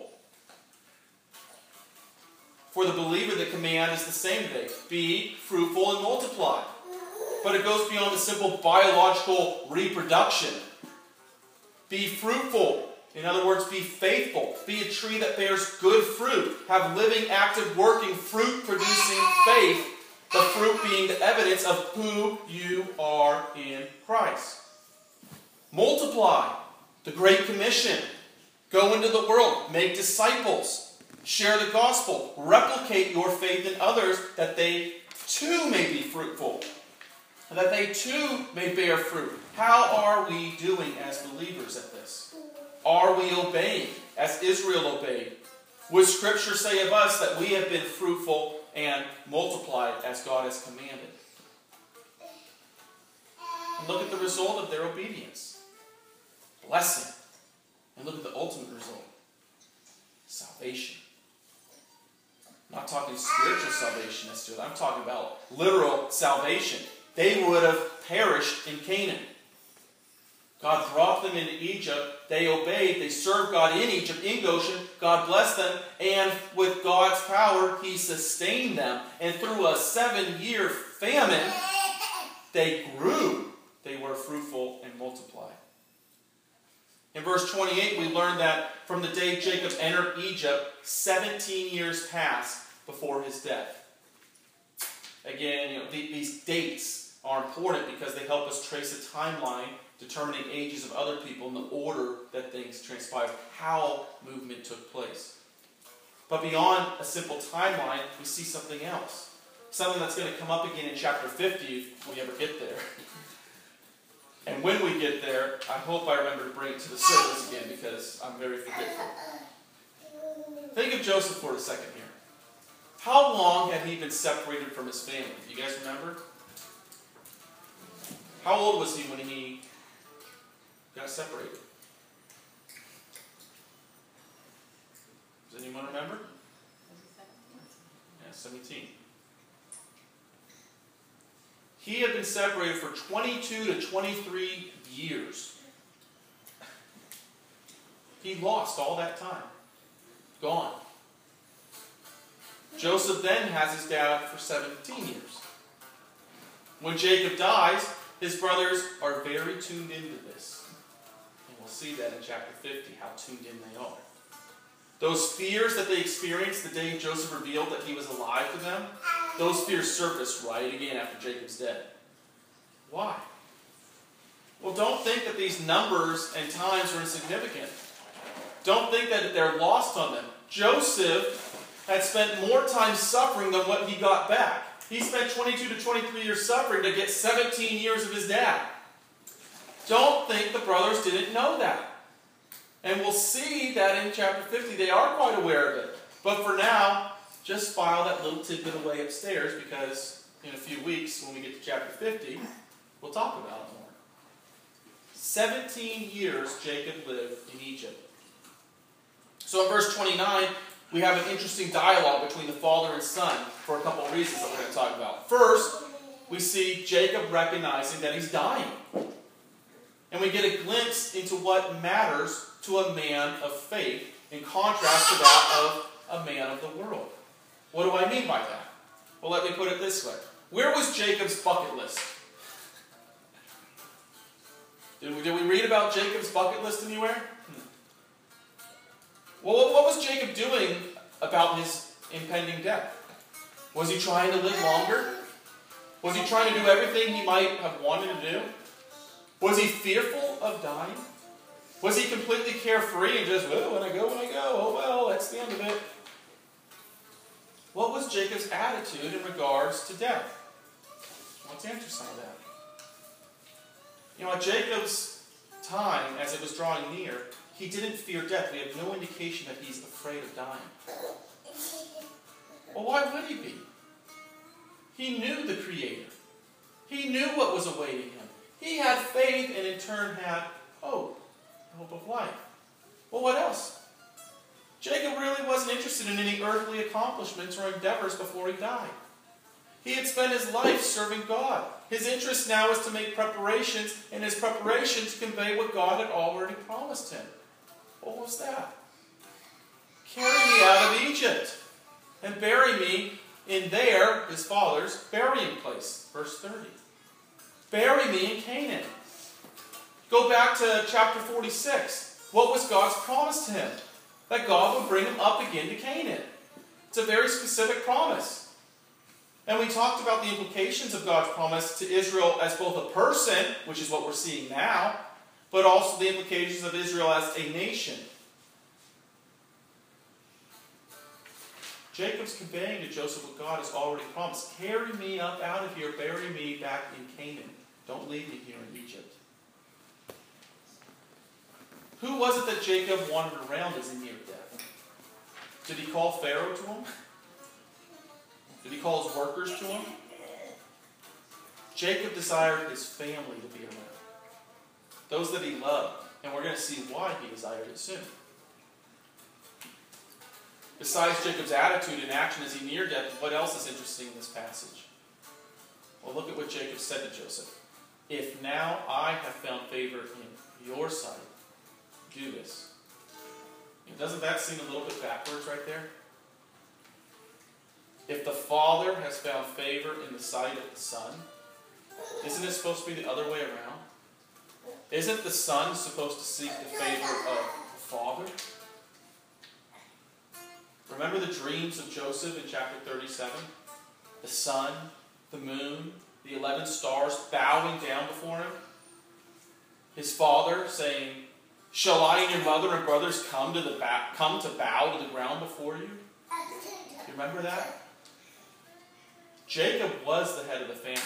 For the believer, the command is the same today. Be fruitful and multiply. But it goes beyond the simple biological reproduction. Be fruitful. In other words, be faithful. Be a tree that bears good fruit. Have living, active, working, fruit-producing faith. The fruit being the evidence of who you are in Christ. Multiply. The Great Commission. Go into the world. Make disciples. Share the gospel. Replicate your faith in others that they too may be fruitful. That they too may bear fruit. How are we doing as believers at this? Are we obeying as Israel obeyed? Would Scripture say of us that we have been fruitful and multiplied as God has commanded? And look at the result of their obedience. Blessing. And look at the ultimate result. Salvation. I'm not talking spiritual salvation necessarily. I'm talking about literal salvation. They would have perished in Canaan. God brought them into Egypt. They obeyed. They served God in Egypt, in Goshen. God blessed them. And with God's power, He sustained them. And through a seven-year famine, they grew. They were fruitful and multiplied. In verse twenty-eight, we learn that from the day Jacob entered Egypt, seventeen years passed before his death. Again, you know, the, these dates are important because they help us trace a timeline determining ages of other people in the order that things transpired, how movement took place. But beyond a simple timeline, we see something else. Something that's going to come up again in chapter fifty if we ever get there. And when we get there, I hope I remember to bring it to the service again because I'm very forgetful. Think of Joseph for a second here. How long had he been separated from his family? Do you guys remember? How old was he when he got separated? Does anyone remember? Yeah, seventeen. He had been separated for twenty-two to twenty-three years. He lost all that time. Gone. Joseph then has his dad for seventeen years. When Jacob dies, his brothers are very tuned into this. And we'll see that in chapter fifty, how tuned in they are. Those fears that they experienced the day Joseph revealed that he was alive to them, those fears surfaced right again after Jacob's dead. Why? Well, don't think that these numbers and times are insignificant. Don't think that they're lost on them. Joseph had spent more time suffering than what he got back. He spent twenty-two to twenty-three years suffering to get seventeen years of his dad. Don't think the brothers didn't know that. And we'll see that in chapter fifty. They are quite aware of it. But for now, just file that little tidbit away upstairs, because in a few weeks, when we get to chapter fifty, we'll talk about it more. seventeen years Jacob lived in Egypt. So in verse twenty-nine, we have an interesting dialogue between the father and son for a couple of reasons that we're going to talk about. First, we see Jacob recognizing that he's dying. And we get a glimpse into what matters to a man of faith in contrast to that of a man of the world. What do I mean by that? Well, let me put it this way. Where was Jacob's bucket list? Did we, did we read about Jacob's bucket list anywhere? Hmm. Well, what was Jacob doing about his impending death? Was he trying to live longer? Was he trying to do everything he might have wanted to do? Was he fearful of dying? Was he completely carefree and just, well, when I go, when I go, oh well, that's the end of it? What was Jacob's attitude in regards to death? Let's answer some of that. You know, at Jacob's time, as it was drawing near, he didn't fear death. We have no indication that he's afraid of dying. Well, why would he be? He knew the Creator. He knew what was awaiting him. He had faith and in turn had hope. Hope of life. Well, what else? Jacob really wasn't interested in any earthly accomplishments or endeavors before he died. He had spent his life serving God. His interest now is to make preparations, and his preparation to convey what God had already promised him. What was that? Carry me out of Egypt and bury me in there, his father's burying place. Verse thirty. Bury me in Canaan. Go back to chapter forty-six. What was God's promise to him? That God would bring him up again to Canaan. It's a very specific promise. And we talked about the implications of God's promise to Israel as both a person, which is what we're seeing now, but also the implications of Israel as a nation. Jacob's conveying to Joseph what God has already promised. Carry me up out of here, bury me back in Canaan. Don't leave me here in Egypt. Who was it that Jacob wanted around as he neared death? Did he call Pharaoh to him? Did he call his workers to him? Jacob desired his family to be around. Those that he loved. And we're going to see why he desired it soon. Besides Jacob's attitude and action as he neared death, what else is interesting in this passage? Well, look at what Jacob said to Joseph. If now I have found favor in your sight, do this. And doesn't that seem a little bit backwards right there? If the Father has found favor in the sight of the Son, isn't it supposed to be the other way around? Isn't the Son supposed to seek the favor of the Father? Remember the dreams of Joseph in chapter thirty-seven? The sun, the moon, the eleven stars bowing down before him. His father saying, shall I and your mother and brothers come to, the ba- come to bow to the ground before you? You remember that? Jacob was the head of the family.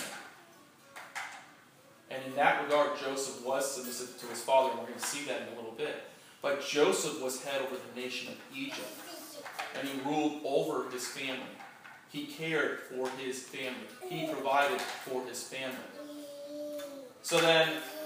And in that regard, Joseph was submissive to his father, and we're going to see that in a little bit. But Joseph was head over the nation of Egypt. and he ruled over his family. He cared for his family. He provided for his family. So then,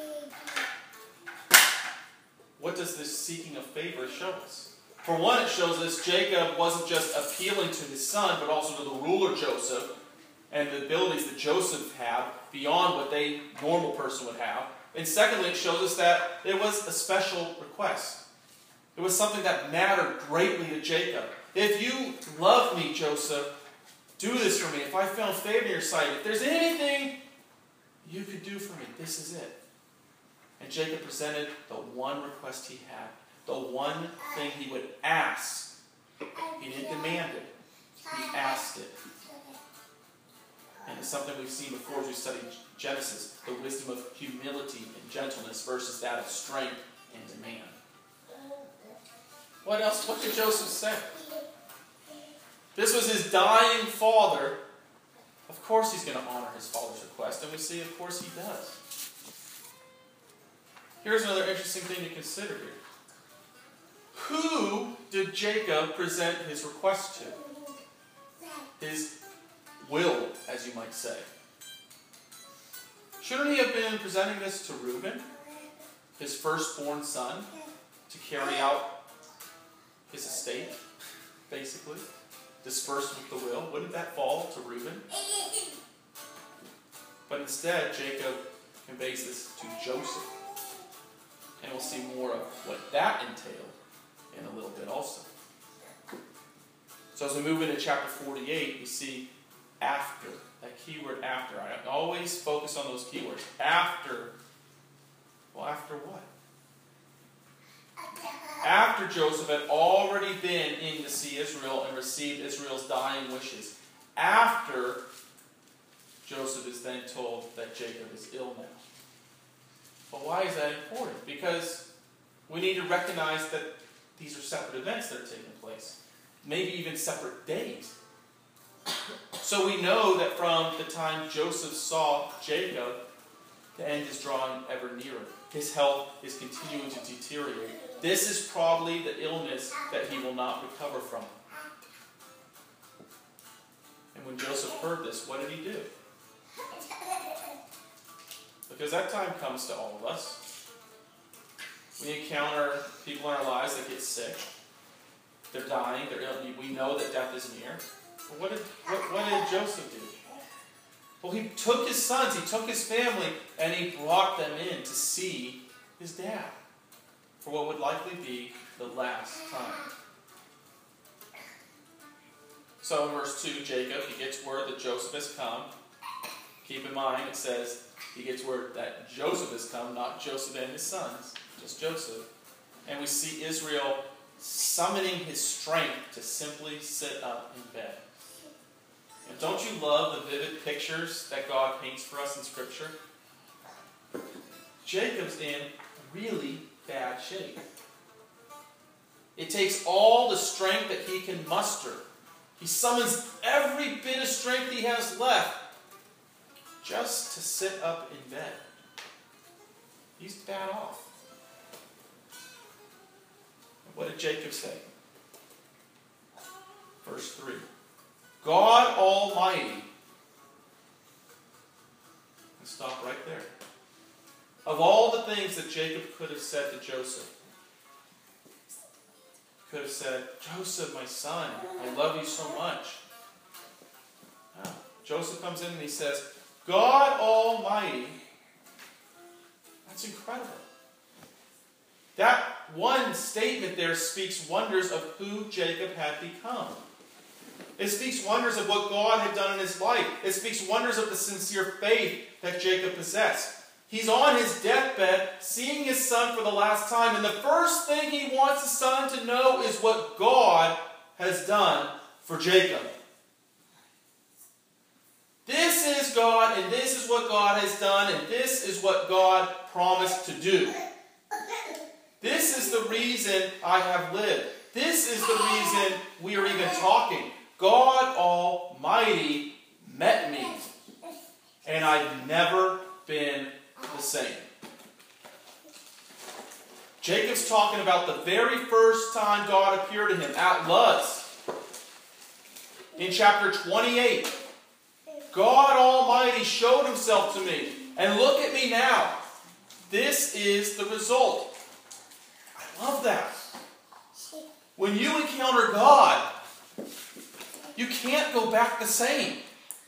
what does this seeking of favor show us? For one, it shows us Jacob wasn't just appealing to his son, but also to the ruler Joseph, and the abilities that Joseph had beyond what a normal person would have. And secondly, it shows us that it was a special request. It was something that mattered greatly to Jacob. If you love me, Joseph, do this for me. If I found favor in your sight, if there's anything you could do for me, this is it. And Jacob presented the one request he had, the one thing he would ask. He didn't demand it. He asked it. And it's something we've seen before as we studied Genesis, the wisdom of humility and gentleness versus that of strength and demand. What else? What did Joseph say? This was his dying father. Of course he's going to honor his father's request, and we see, of course, he does. Here's another interesting thing to consider here. Who did Jacob present his request to? His will, as you might say. Shouldn't he have been presenting this to Reuben, his firstborn son, to carry out his estate, basically? Dispersed with the will? Wouldn't that fall to Reuben? But instead, Jacob conveys this to Joseph. And we'll see more of what that entailed in a little bit also. So as we move into chapter forty-eight, we see after. That keyword after. I always focus on those keywords. After. Well, after what? After Joseph had already been in to see Israel and received Israel's dying wishes. After Joseph is then told that Jacob is ill now. But why is that important? Because we need to recognize that these are separate events that are taking place. Maybe even separate days. So we know that from the time Joseph saw Jacob, the end is drawing ever nearer. His health is continuing to deteriorate. This is probably the illness that he will not recover from. And when Joseph heard this, what did he do? Because that time comes to all of us. We encounter people in our lives that get sick. They're dying. They're ill. We know that death is near. But what did, what, what did Joseph do? Well, he took his sons, he took his family, and he brought them in to see his dad for what would likely be the last time. So in verse two, Jacob, he gets word that Joseph has come. Keep in mind, it says he gets word that Joseph has come, not Joseph and his sons, just Joseph. And we see Israel summoning his strength to simply sit up in bed. And don't you love the vivid pictures that God paints for us in Scripture? Jacob's in really bad shape. It takes all the strength that he can muster. He summons every bit of strength he has left just to sit up in bed. He's bad off. What did Jacob say? Verse three. God Almighty. And stop right there. Of all the things that Jacob could have said to Joseph, could have said, Joseph, my son, I love you so much. No. Joseph comes in and he says, God Almighty. That's incredible. That one statement there speaks wonders of who Jacob had become. It speaks wonders of what God had done in his life. It speaks wonders of the sincere faith that Jacob possessed. He's on his deathbed, seeing his son for the last time, and the first thing he wants his son to know is what God has done for Jacob. This is God, and this is what God has done, and this is what God promised to do. This is the reason I have lived. This is the reason we are even talking. God Almighty met me, and I've never been the same. Jacob's talking about the very first time God appeared to him at Luz. In chapter twenty-eight, God Almighty showed himself to me. And look at me now. This is the result. I love that. When you encounter God, you can't go back the same.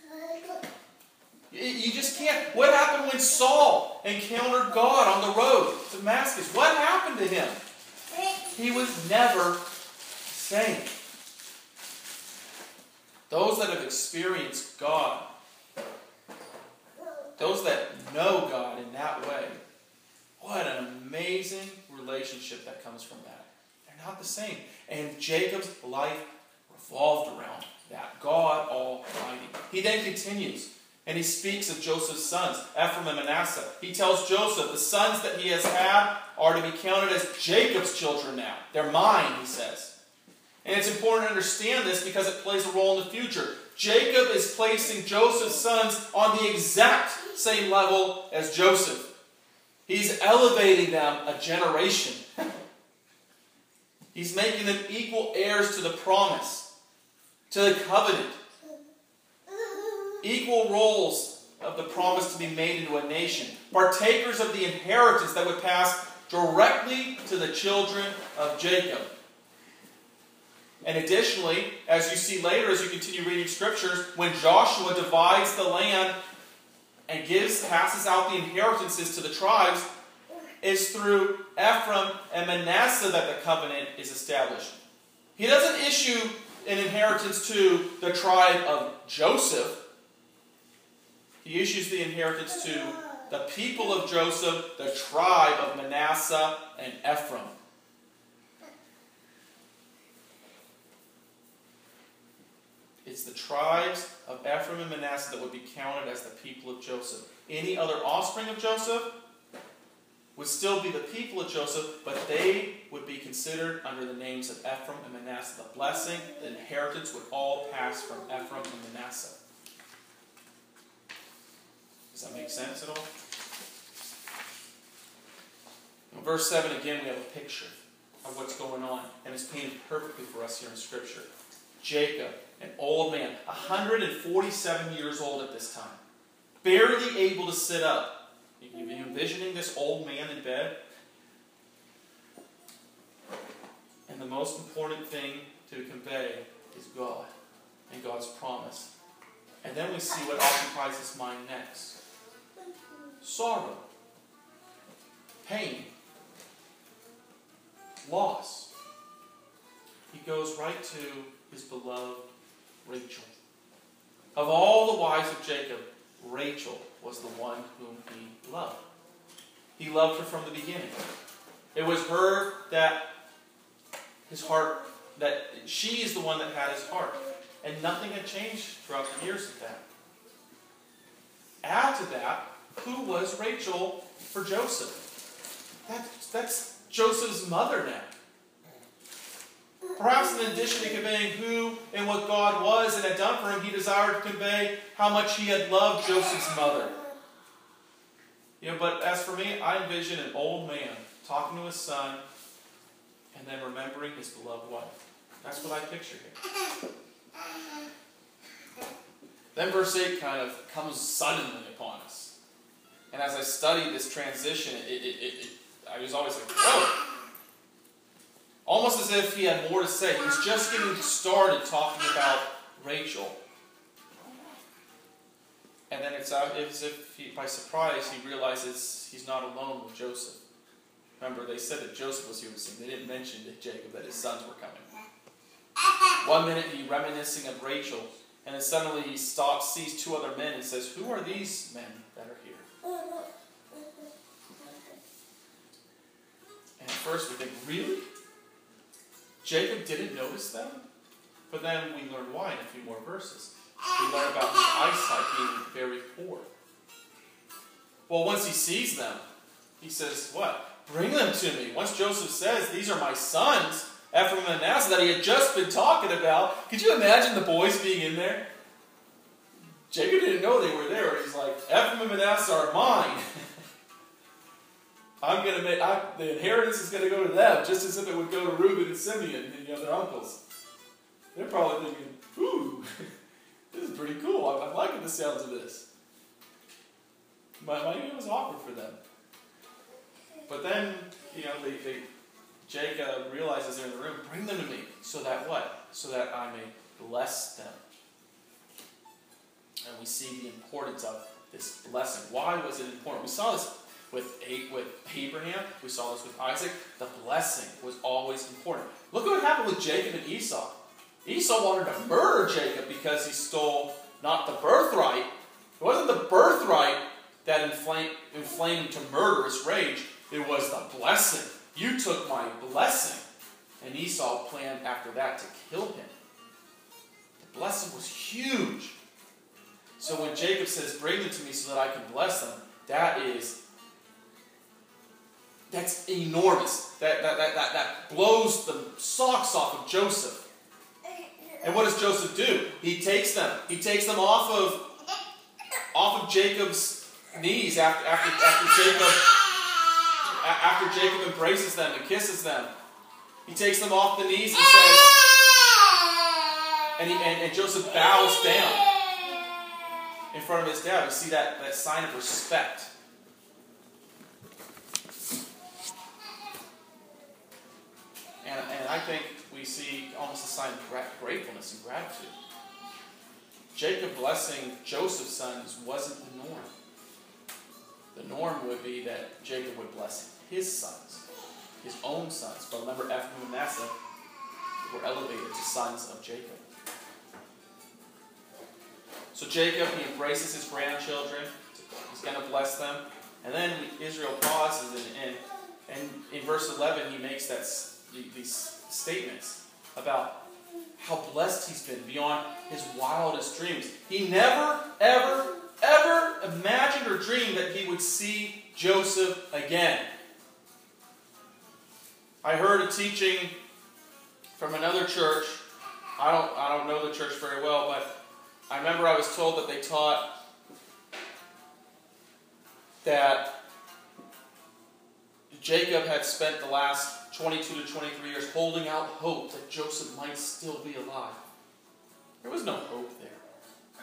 You just can't. What happened when Saul encountered God on the road to Damascus? What happened to him? He was never the same. Those that have experienced God, those that know God in that way, what an amazing relationship that comes from that. They're not the same. And Jacob's life revolved around that, God Almighty. He then continues, and he speaks of Joseph's sons, Ephraim and Manasseh. He tells Joseph, the sons that he has had are to be counted as Jacob's children now. They're mine, he says. And it's important to understand this because it plays a role in the future. Jacob is placing Joseph's sons on the exact same level as Joseph. He's elevating them a generation. He's making them equal heirs to the promise, to the covenant. Equal roles of the promise to be made into a nation. Partakers of the inheritance that would pass directly to the children of Jacob. And additionally, as you see later as you continue reading scriptures, when Joshua divides the land and gives, passes out the inheritances to the tribes, it's through Ephraim and Manasseh that the covenant is established. He doesn't issue an inheritance to the tribe of Joseph. He issues the inheritance to the people of Joseph, the tribe of Manasseh and Ephraim. It's the tribes of Ephraim and Manasseh that would be counted as the people of Joseph. Any other offspring of Joseph would still be the people of Joseph, but they would be considered under the names of Ephraim and Manasseh. The blessing, the inheritance would all pass from Ephraim and Manasseh. Does that make sense at all? In verse seven, again, we have a picture of what's going on, and it's painted perfectly for us here in Scripture. Jacob, an old man, one hundred forty-seven years old at this time, barely able to sit up. You can be envisioning this old man in bed. And the most important thing to convey is God and God's promise. And then we see what occupies his mind next. Sorrow, pain, loss. He goes right to his beloved Rachel. Of all the wives of Jacob, Rachel was the one whom he loved. He loved her from the beginning. It was her that his heart, that she is the one that had his heart. And nothing had changed throughout the years of that. Add to that, who was Rachel for Joseph? That, that's Joseph's mother now. Perhaps in addition to conveying who and what God was and had done for him, he desired to convey how much he had loved Joseph's mother. You know, but as for me, I envision an old man talking to his son and then remembering his beloved wife. That's what I picture here. Then verse eight kind of comes suddenly upon us. And as I studied this transition, it, it, it, it, I was always like, whoa! Almost as if he had more to say. He was just getting started talking about Rachel. And then it's as if, he, by surprise, he realizes he's not alone with Joseph. Remember, they said that Joseph was here to sing. They didn't mention to Jacob that his sons were coming. One minute he's reminiscing of Rachel, and then suddenly he stops, sees two other men, and says, "Who are these men that are here?" And at first we think, really? Jacob didn't notice them? But then we learn why in a few more verses. We learn about his eyesight being very poor. Well, once he sees them, he says, what? Bring them to me. Once Joseph says, these are my sons, Ephraim and Manasseh, that he had just been talking about, could you imagine the boys being in there? Jacob didn't know they were there. He's like, Ephraim and Manasseh are mine. I'm going to make, I, the inheritance is going to go to them, just as if it would go to Reuben and Simeon and the other uncles. They're probably thinking, ooh, this is pretty cool. I'm, I'm liking the sounds of this. Might, might even was awkward for them. But then, you know, they, they Jacob realizes they're in the room. Bring them to me. So that what? So that I may bless them. And we see the importance of this blessing. Why was it important? We saw this with, with Abraham. We saw this with Isaac. The blessing was always important. Look at what happened with Jacob and Esau. Esau wanted to murder Jacob because he stole not the birthright. It wasn't the birthright that inflamed, inflamed to murderous rage. It was the blessing. You took my blessing. And Esau planned after that to kill him. The blessing was huge. So when Jacob says, bring them to me so that I can bless them, that is, that's enormous. That, that, that, that, that blows the socks off of Joseph. And what does Joseph do? He takes them. He takes them off of, off of Jacob's knees after, after, after Jacob after Jacob embraces them and kisses them. He takes them off the knees and says, and, he, and, and Joseph bows down in front of his dad. We see that, that sign of respect. And, and I think we see almost a sign of gratefulness and gratitude. Jacob blessing Joseph's sons wasn't the norm. The norm would be that Jacob would bless his sons, his own sons. But remember, Ephraim and Manasseh were elevated to sons of Jacob. So Jacob, he embraces his grandchildren. He's going to bless them. And then Israel pauses, and, and, and in verse eleven, he makes that, these statements about how blessed he's been beyond his wildest dreams. He never, ever, ever imagined or dreamed that he would see Joseph again. I heard a teaching from another church. I don't, I don't know the church very well, but I remember I was told that they taught that Jacob had spent the last twenty-two to twenty-three years holding out hope that Joseph might still be alive. There was no hope there.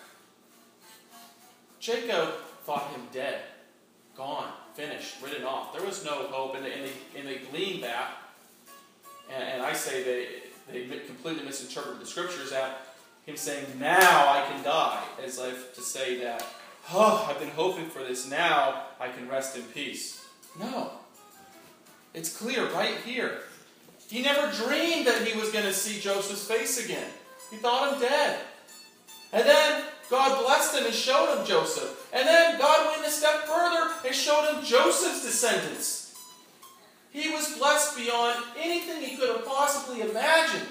Jacob thought him dead, gone, finished, written off. There was no hope, and they, and they, and they gleaned that. And, and I say they, they completely misinterpreted the scriptures at him saying, now I can die, as if to say that, oh, I've been hoping for this, now I can rest in peace. No. It's clear right here. He never dreamed that he was going to see Joseph's face again. He thought him dead. And then God blessed him and showed him Joseph. And then God went a step further and showed him Joseph's descendants. He was blessed beyond anything he could have possibly imagined.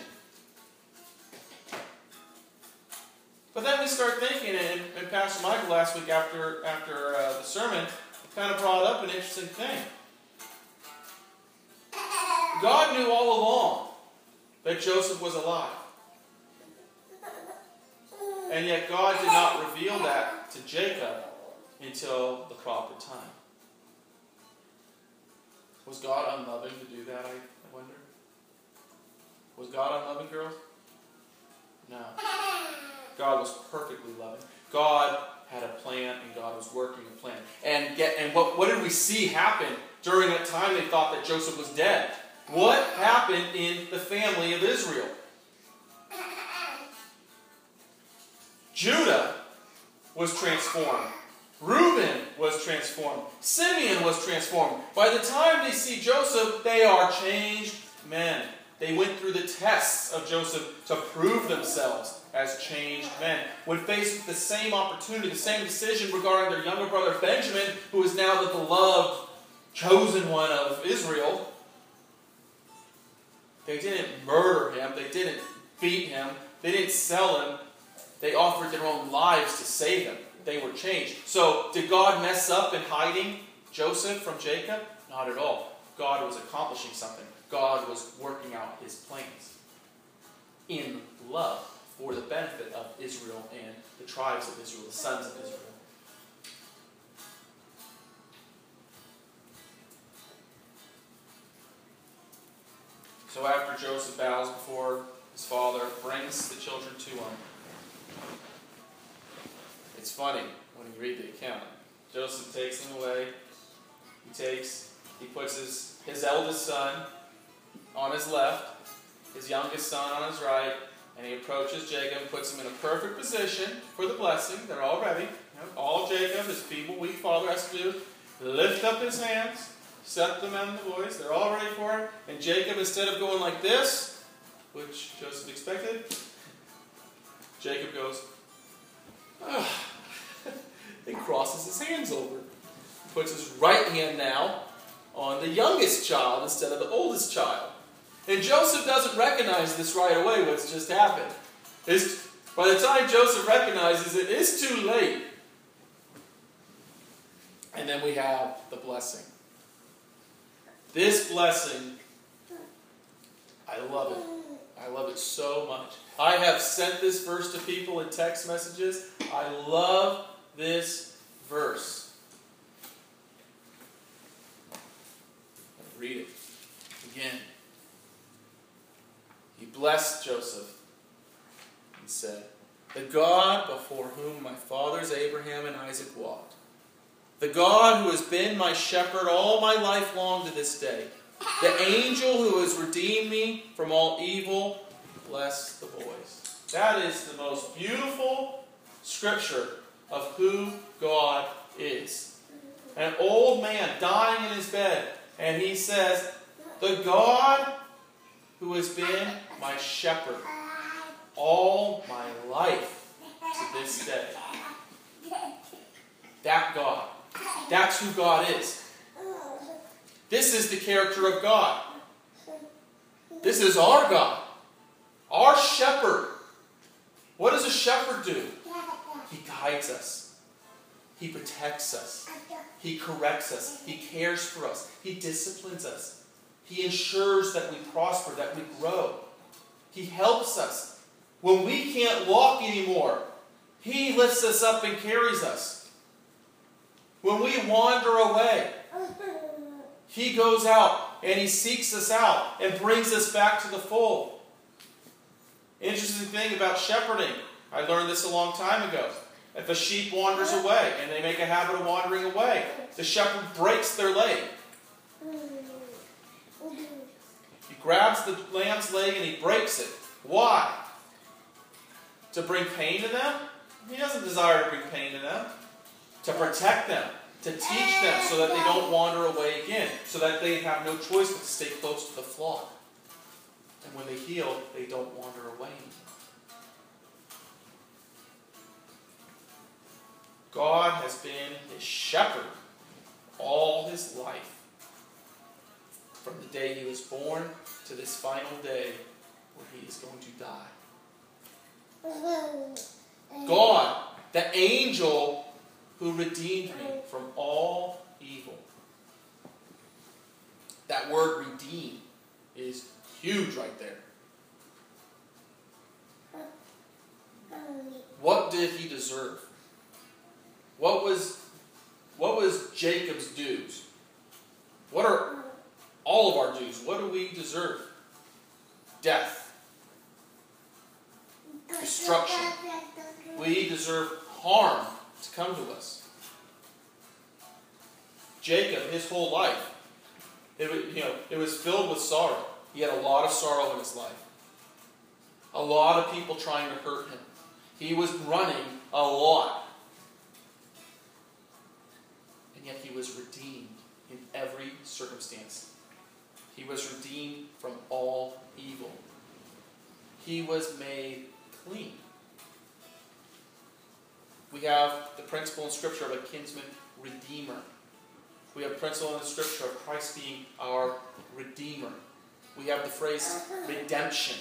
But then we start thinking, and, and Pastor Michael last week after, after uh, the sermon kind of brought up an interesting thing. God knew all along that Joseph was alive. And yet God did not reveal that to Jacob until the proper time. Was God unloving to do that, I, I wonder? Was God unloving, girls? No. God was perfectly loving. God had a plan, and God was working a plan. And get and what, what did we see happen during that time they thought that Joseph was dead? What happened in the family of Israel? Judah was transformed. Reuben was transformed. Simeon was transformed. By the time they see Joseph, they are changed men. They went through the tests of Joseph to prove themselves as changed men. When faced with the same opportunity, the same decision regarding their younger brother Benjamin, who is now the beloved, chosen one of Israel, they didn't murder him. They didn't beat him. They didn't sell him. They offered their own lives to save him. They were changed. So, did God mess up in hiding Joseph from Jacob? Not at all. God was accomplishing something. God was working out his plans in love for the benefit of Israel and the tribes of Israel, the sons of Israel. So after Joseph bows before his father brings the children to him. It's funny when you read the account. Joseph takes them away. He takes, he puts his, his eldest son on his left, his youngest son on his right, and he approaches Jacob, puts him in a perfect position for the blessing. They're all ready. You know, all Jacob, his feeble, weak father, has to do, lift up his hands, set them on the boys. They're all ready for it. And Jacob, instead of going like this, which Joseph expected, Jacob goes, ah, and crosses his hands over. Puts his right hand now on the youngest child instead of the oldest child. And Joseph doesn't recognize this right away, what's just happened. It's, by the time Joseph recognizes it, it's too late. And then we have the blessing. This blessing, I love it. I love it so much. I have sent this verse to people in text messages. I love this verse. Let's read it again. He blessed Joseph and said, "The God before whom my fathers Abraham and Isaac walked, the God who has been my shepherd all my life long to this day, the angel who has redeemed me from all evil, bless the boys." That is the most beautiful scripture of who God is. An old man dying in his bed, and he says, "The God who has been my shepherd all my life to this day." That God. That's who God is. This is the character of God. This is our God. Our shepherd. What does a shepherd do? He guides us. He protects us. He corrects us. He cares for us. He disciplines us. He ensures that we prosper, that we grow. He helps us. When we can't walk anymore, He lifts us up and carries us. When we wander away, He goes out and He seeks us out and brings us back to the fold. Interesting thing about shepherding, I learned this a long time ago. If a sheep wanders away and they make a habit of wandering away, the shepherd breaks their leg. He grabs the lamb's leg and he breaks it. Why? To bring pain to them? He doesn't desire to bring pain to them. To protect them. To teach them so that they don't wander away again. So that they have no choice but to stay close to the flock. And when they heal, they don't wander away anymore. God has been his shepherd all his life. From the day he was born to this final day where he is going to die. God, the angel who redeemed me from all evil. That word redeem is huge right there. What did he deserve? What was, what was Jacob's dues? What are all of our dues? What do we deserve? Death. Destruction. We deserve harm to come to us. Jacob, his whole life, it, you know, it was filled with sorrow. He had a lot of sorrow in his life. A lot of people trying to hurt him. He was running a lot. And yet he was redeemed in every circumstance. He was redeemed from all evil. He was made clean. We have the principle in Scripture of a kinsman redeemer. We have the principle in the Scripture of Christ being our redeemer. We have the phrase redemption.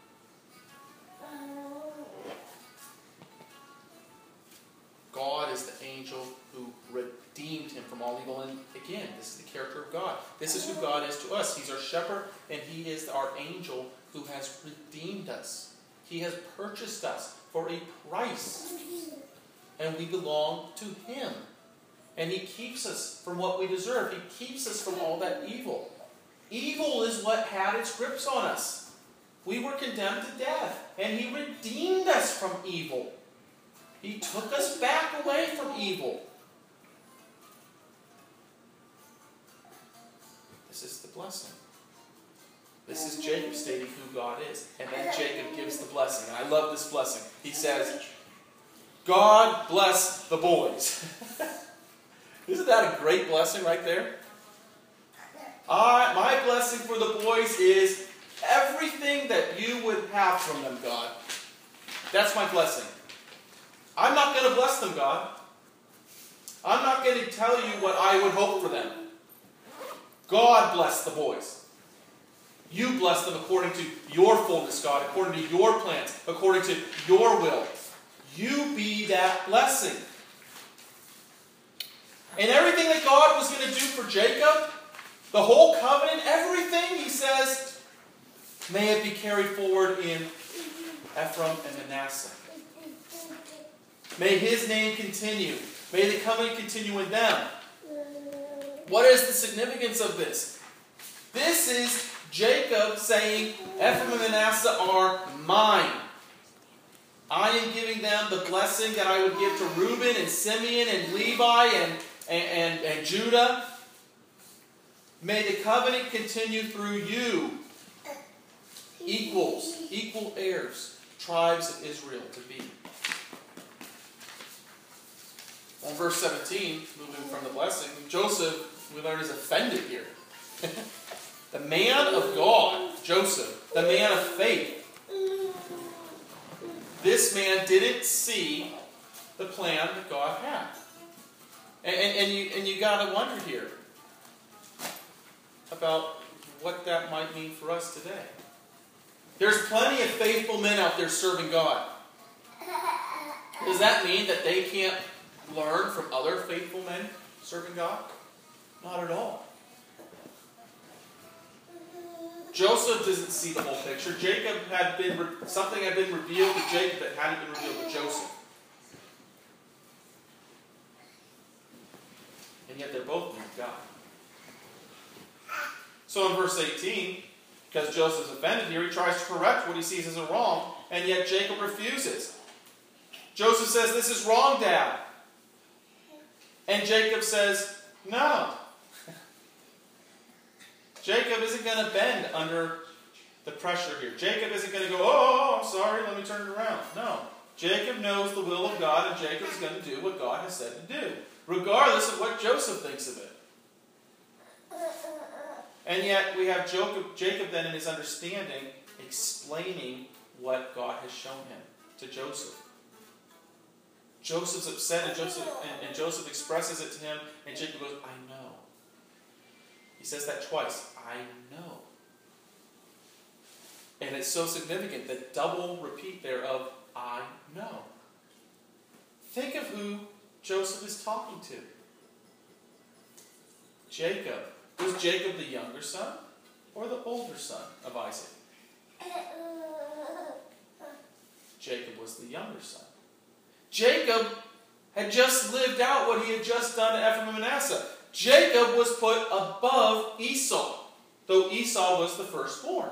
God is the angel who redeemed him from all evil. And again, this is the character of God. This is who God is to us. He's our shepherd, and he is our angel who has redeemed us. He has purchased us for a price. And we belong to him. And he keeps us from what we deserve. He keeps us from all that evil. Evil is what had its grips on us. We were condemned to death, and He redeemed us from evil. He took us back away from evil. This is the blessing. This is Jacob stating who God is. And then Jacob gives the blessing. And I love this blessing. He says, God bless the boys. Isn't that a great blessing right there? I, my blessing for the boys is everything that you would have from them, God. That's my blessing. I'm not going to bless them, God. I'm not going to tell you what I would hope for them. God bless the boys. You bless them according to your fullness, God, according to your plans, according to your will. You be that blessing. And everything that God was going to do for Jacob, the whole covenant, everything, He says, may it be carried forward in Ephraim and Manasseh. May His name continue. May the covenant continue in them. What is the significance of this? This is Jacob saying, Ephraim and Manasseh are mine. I am giving them the blessing that I would give to Reuben and Simeon and Levi and, and, and, and Judah. May the covenant continue through you. Equals, equal heirs, tribes of Israel to be. On verse seventeen, moving from the blessing, Joseph, we learn, is offended here. The man of God, Joseph, the man of faith. This man didn't see the plan that God had. And, and, and you, and you got to wonder here about what that might mean for us today. There's plenty of faithful men out there serving God. Does that mean that they can't learn from other faithful men serving God? Not at all. Joseph doesn't see the whole picture. Jacob had been, something had been revealed to Jacob that hadn't been revealed to Joseph. And yet they're both men of God. So in verse eighteen, because Joseph's offended here, he tries to correct what he sees as a wrong, and yet Jacob refuses. Joseph says, "This is wrong, Dad." And Jacob says, "No." Jacob isn't going to bend under the pressure here. Jacob isn't going to go, "Oh, I'm sorry, let me turn it around." No. Jacob knows the will of God, and Jacob is going to do what God has said to do, regardless of what Joseph thinks of it. And yet we have Jacob, Jacob then in his understanding explaining what God has shown him to Joseph. Joseph's upset, and Joseph, and, and Joseph expresses it to him, and Jacob goes, "I know." He says that twice. I know. And it's so significant, the double repeat there of I know. Think of who Joseph is talking to. Jacob. Was Jacob the younger son or the older son of Isaac? Jacob was the younger son. Jacob had just lived out what he had just done to Ephraim and Manasseh. Jacob was put above Esau, though Esau was the firstborn.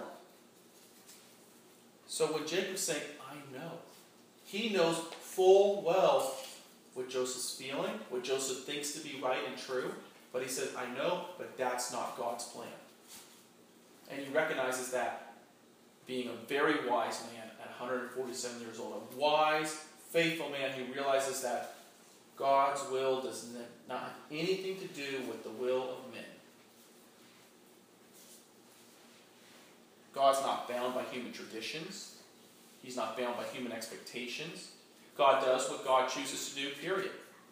So when Jacob's saying, "I know," he knows full well what Joseph's feeling, what Joseph thinks to be right and true. But he says, "I know, but that's not God's plan." And he recognizes that, being a very wise man at one hundred forty-seven years old, a wise, faithful man who realizes that God's will does not have anything to do with the will of men. God's not bound by human traditions. He's not bound by human expectations. God does what God chooses to do, period.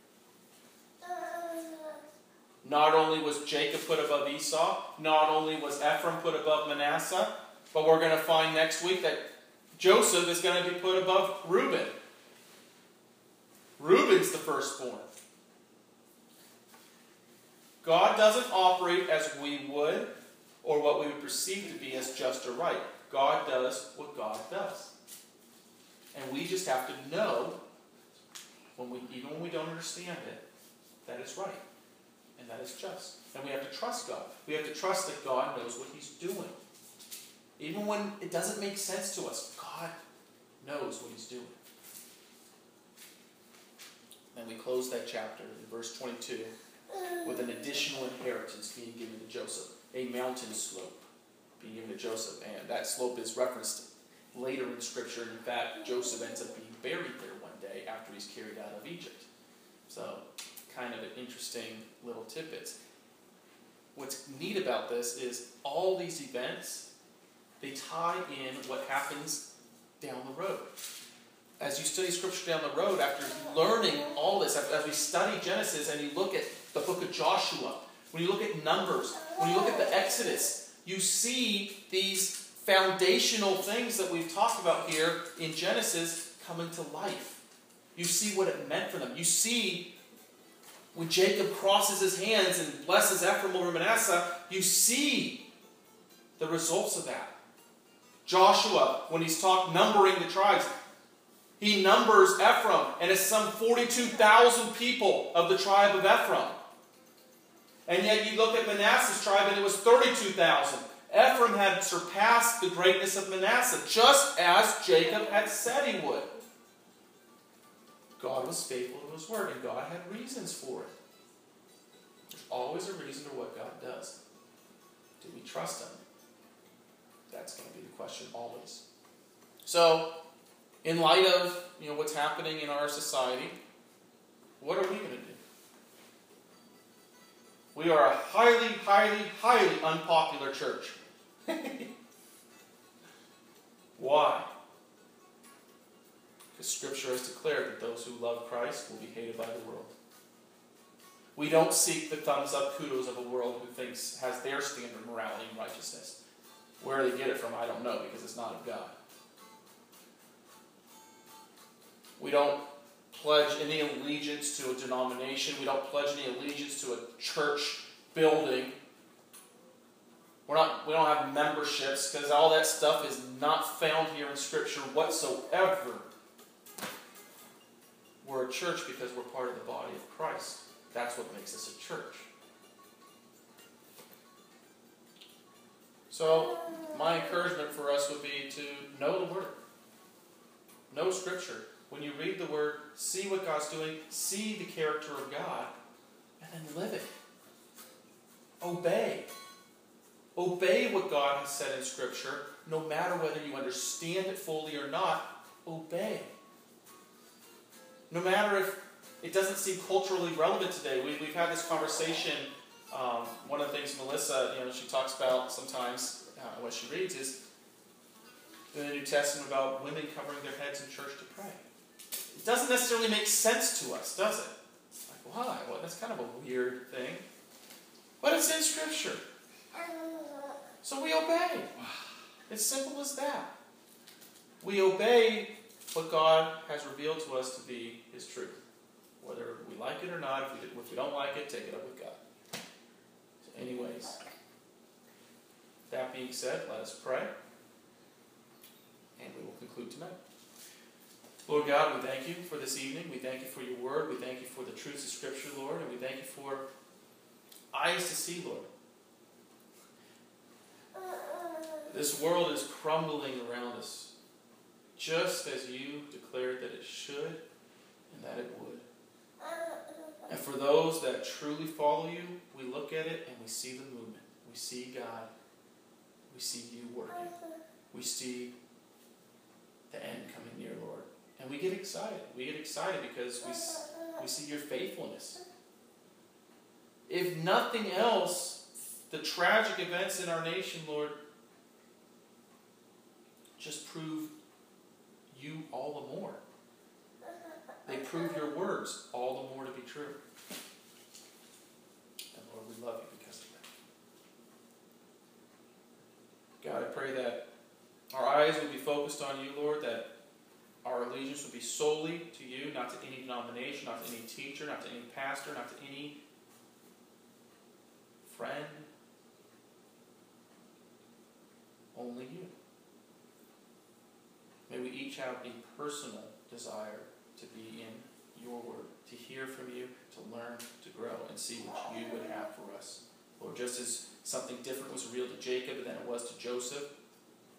Not only was Jacob put above Esau, not only was Ephraim put above Manasseh, but we're going to find next week that Joseph is going to be put above Reuben. Reuben's the firstborn. God doesn't operate as we would, or what we would perceive to be as just or right. God does what God does. And we just have to know, when we, even when we don't understand it, that it's right. And that is just. And we have to trust God. We have to trust that God knows what He's doing. Even when it doesn't make sense to us, God knows what he's doing. And we close that chapter in verse twenty-two with an additional inheritance being given to Joseph. A mountain slope being given to Joseph. And that slope is referenced later in Scripture. In fact, Joseph ends up being buried there one day after he's carried out of Egypt. So, kind of an interesting little tidbits. What's neat about this is all these events, they tie in what happens down the road. As you study Scripture down the road, after learning all this, as we study Genesis and you look at the book of Joshua, when you look at Numbers, when you look at the Exodus, you see these foundational things that we've talked about here in Genesis coming to life. You see what it meant for them. You see when Jacob crosses his hands and blesses Ephraim over Manasseh, you see the results of that. Joshua, when he's talking numbering the tribes, he numbers Ephraim, and it's some forty-two thousand people of the tribe of Ephraim. And yet you look at Manasseh's tribe, and it was thirty-two thousand. Ephraim had surpassed the greatness of Manasseh, just as Jacob had said he would. God was faithful to his word, and God had reasons for it. There's always a reason to what God does. Do we trust him? That's going to be the question always. So, in light of you know what's happening in our society, what are we going to do? We are a highly, highly, highly unpopular church. Why? Because Scripture has declared that those who love Christ will be hated by the world. We don't seek the thumbs-up kudos of a world who thinks has their standard of morality and righteousness. Where they get it from, I don't know, because it's not of God. We don't pledge any allegiance to a denomination. We don't pledge any allegiance to a church building. We're not, we don't have memberships, because all that stuff is not found here in Scripture whatsoever. We're a church because we're part of the body of Christ. That's what makes us a church. So, my encouragement for us would be to know the Word. Know Scripture. When you read the Word, see what God's doing, see the character of God, and then live it. Obey. Obey what God has said in Scripture, no matter whether you understand it fully or not. Obey. No matter if it doesn't seem culturally relevant today. We, we've had this conversation. Um, one of the things Melissa, you know, she talks about sometimes, uh, what she reads is in the New Testament about women covering their heads in church to pray. It doesn't necessarily make sense to us, does it? Like, why? Well, that's kind of a weird thing. But it's in Scripture. So we obey. It's simple as that. We obey what God has revealed to us to be His truth. Whether we like it or not, if we, if we don't like it, take it up with God. So anyways, that being said, let us pray. And we will conclude tonight. Lord God, we thank you for this evening. We thank you for your word. We thank you for the truths of Scripture, Lord. And we thank you for eyes to see, Lord. This world is crumbling around us, just as you declared that it should and that it would. And for those that truly follow you, we look at it and we see the movement. We see God. We see you working. We see the end coming near, Lord. And we get excited. We get excited because we, we see your faithfulness. If nothing else, the tragic events in our nation, Lord, just prove you all the more. They prove your words all the more to be true. And Lord, we love you because of that. God, I pray that our eyes would be focused on you, Lord, that our allegiance would be solely to you, not to any denomination, not to any teacher, not to any pastor, not to any friend. Only you. May we each have a personal desire to be in your word, to hear from you, to learn, to grow, and see what you would have for us. Lord, just as something different was revealed to Jacob than it was to Joseph,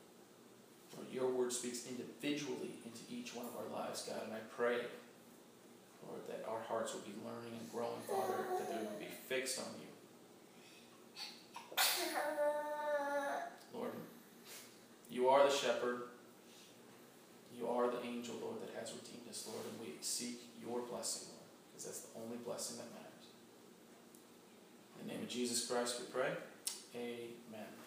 your word speaks individually into each one of our lives, God. And I pray, Lord, that our hearts will be learning and growing, Father, that they will be fixed on you. Lord, you are the shepherd. You are the angel, Lord, that has redeemed us, Lord, and we seek your blessing, Lord, because that's the only blessing that matters. In the name of Jesus Christ we pray. Amen.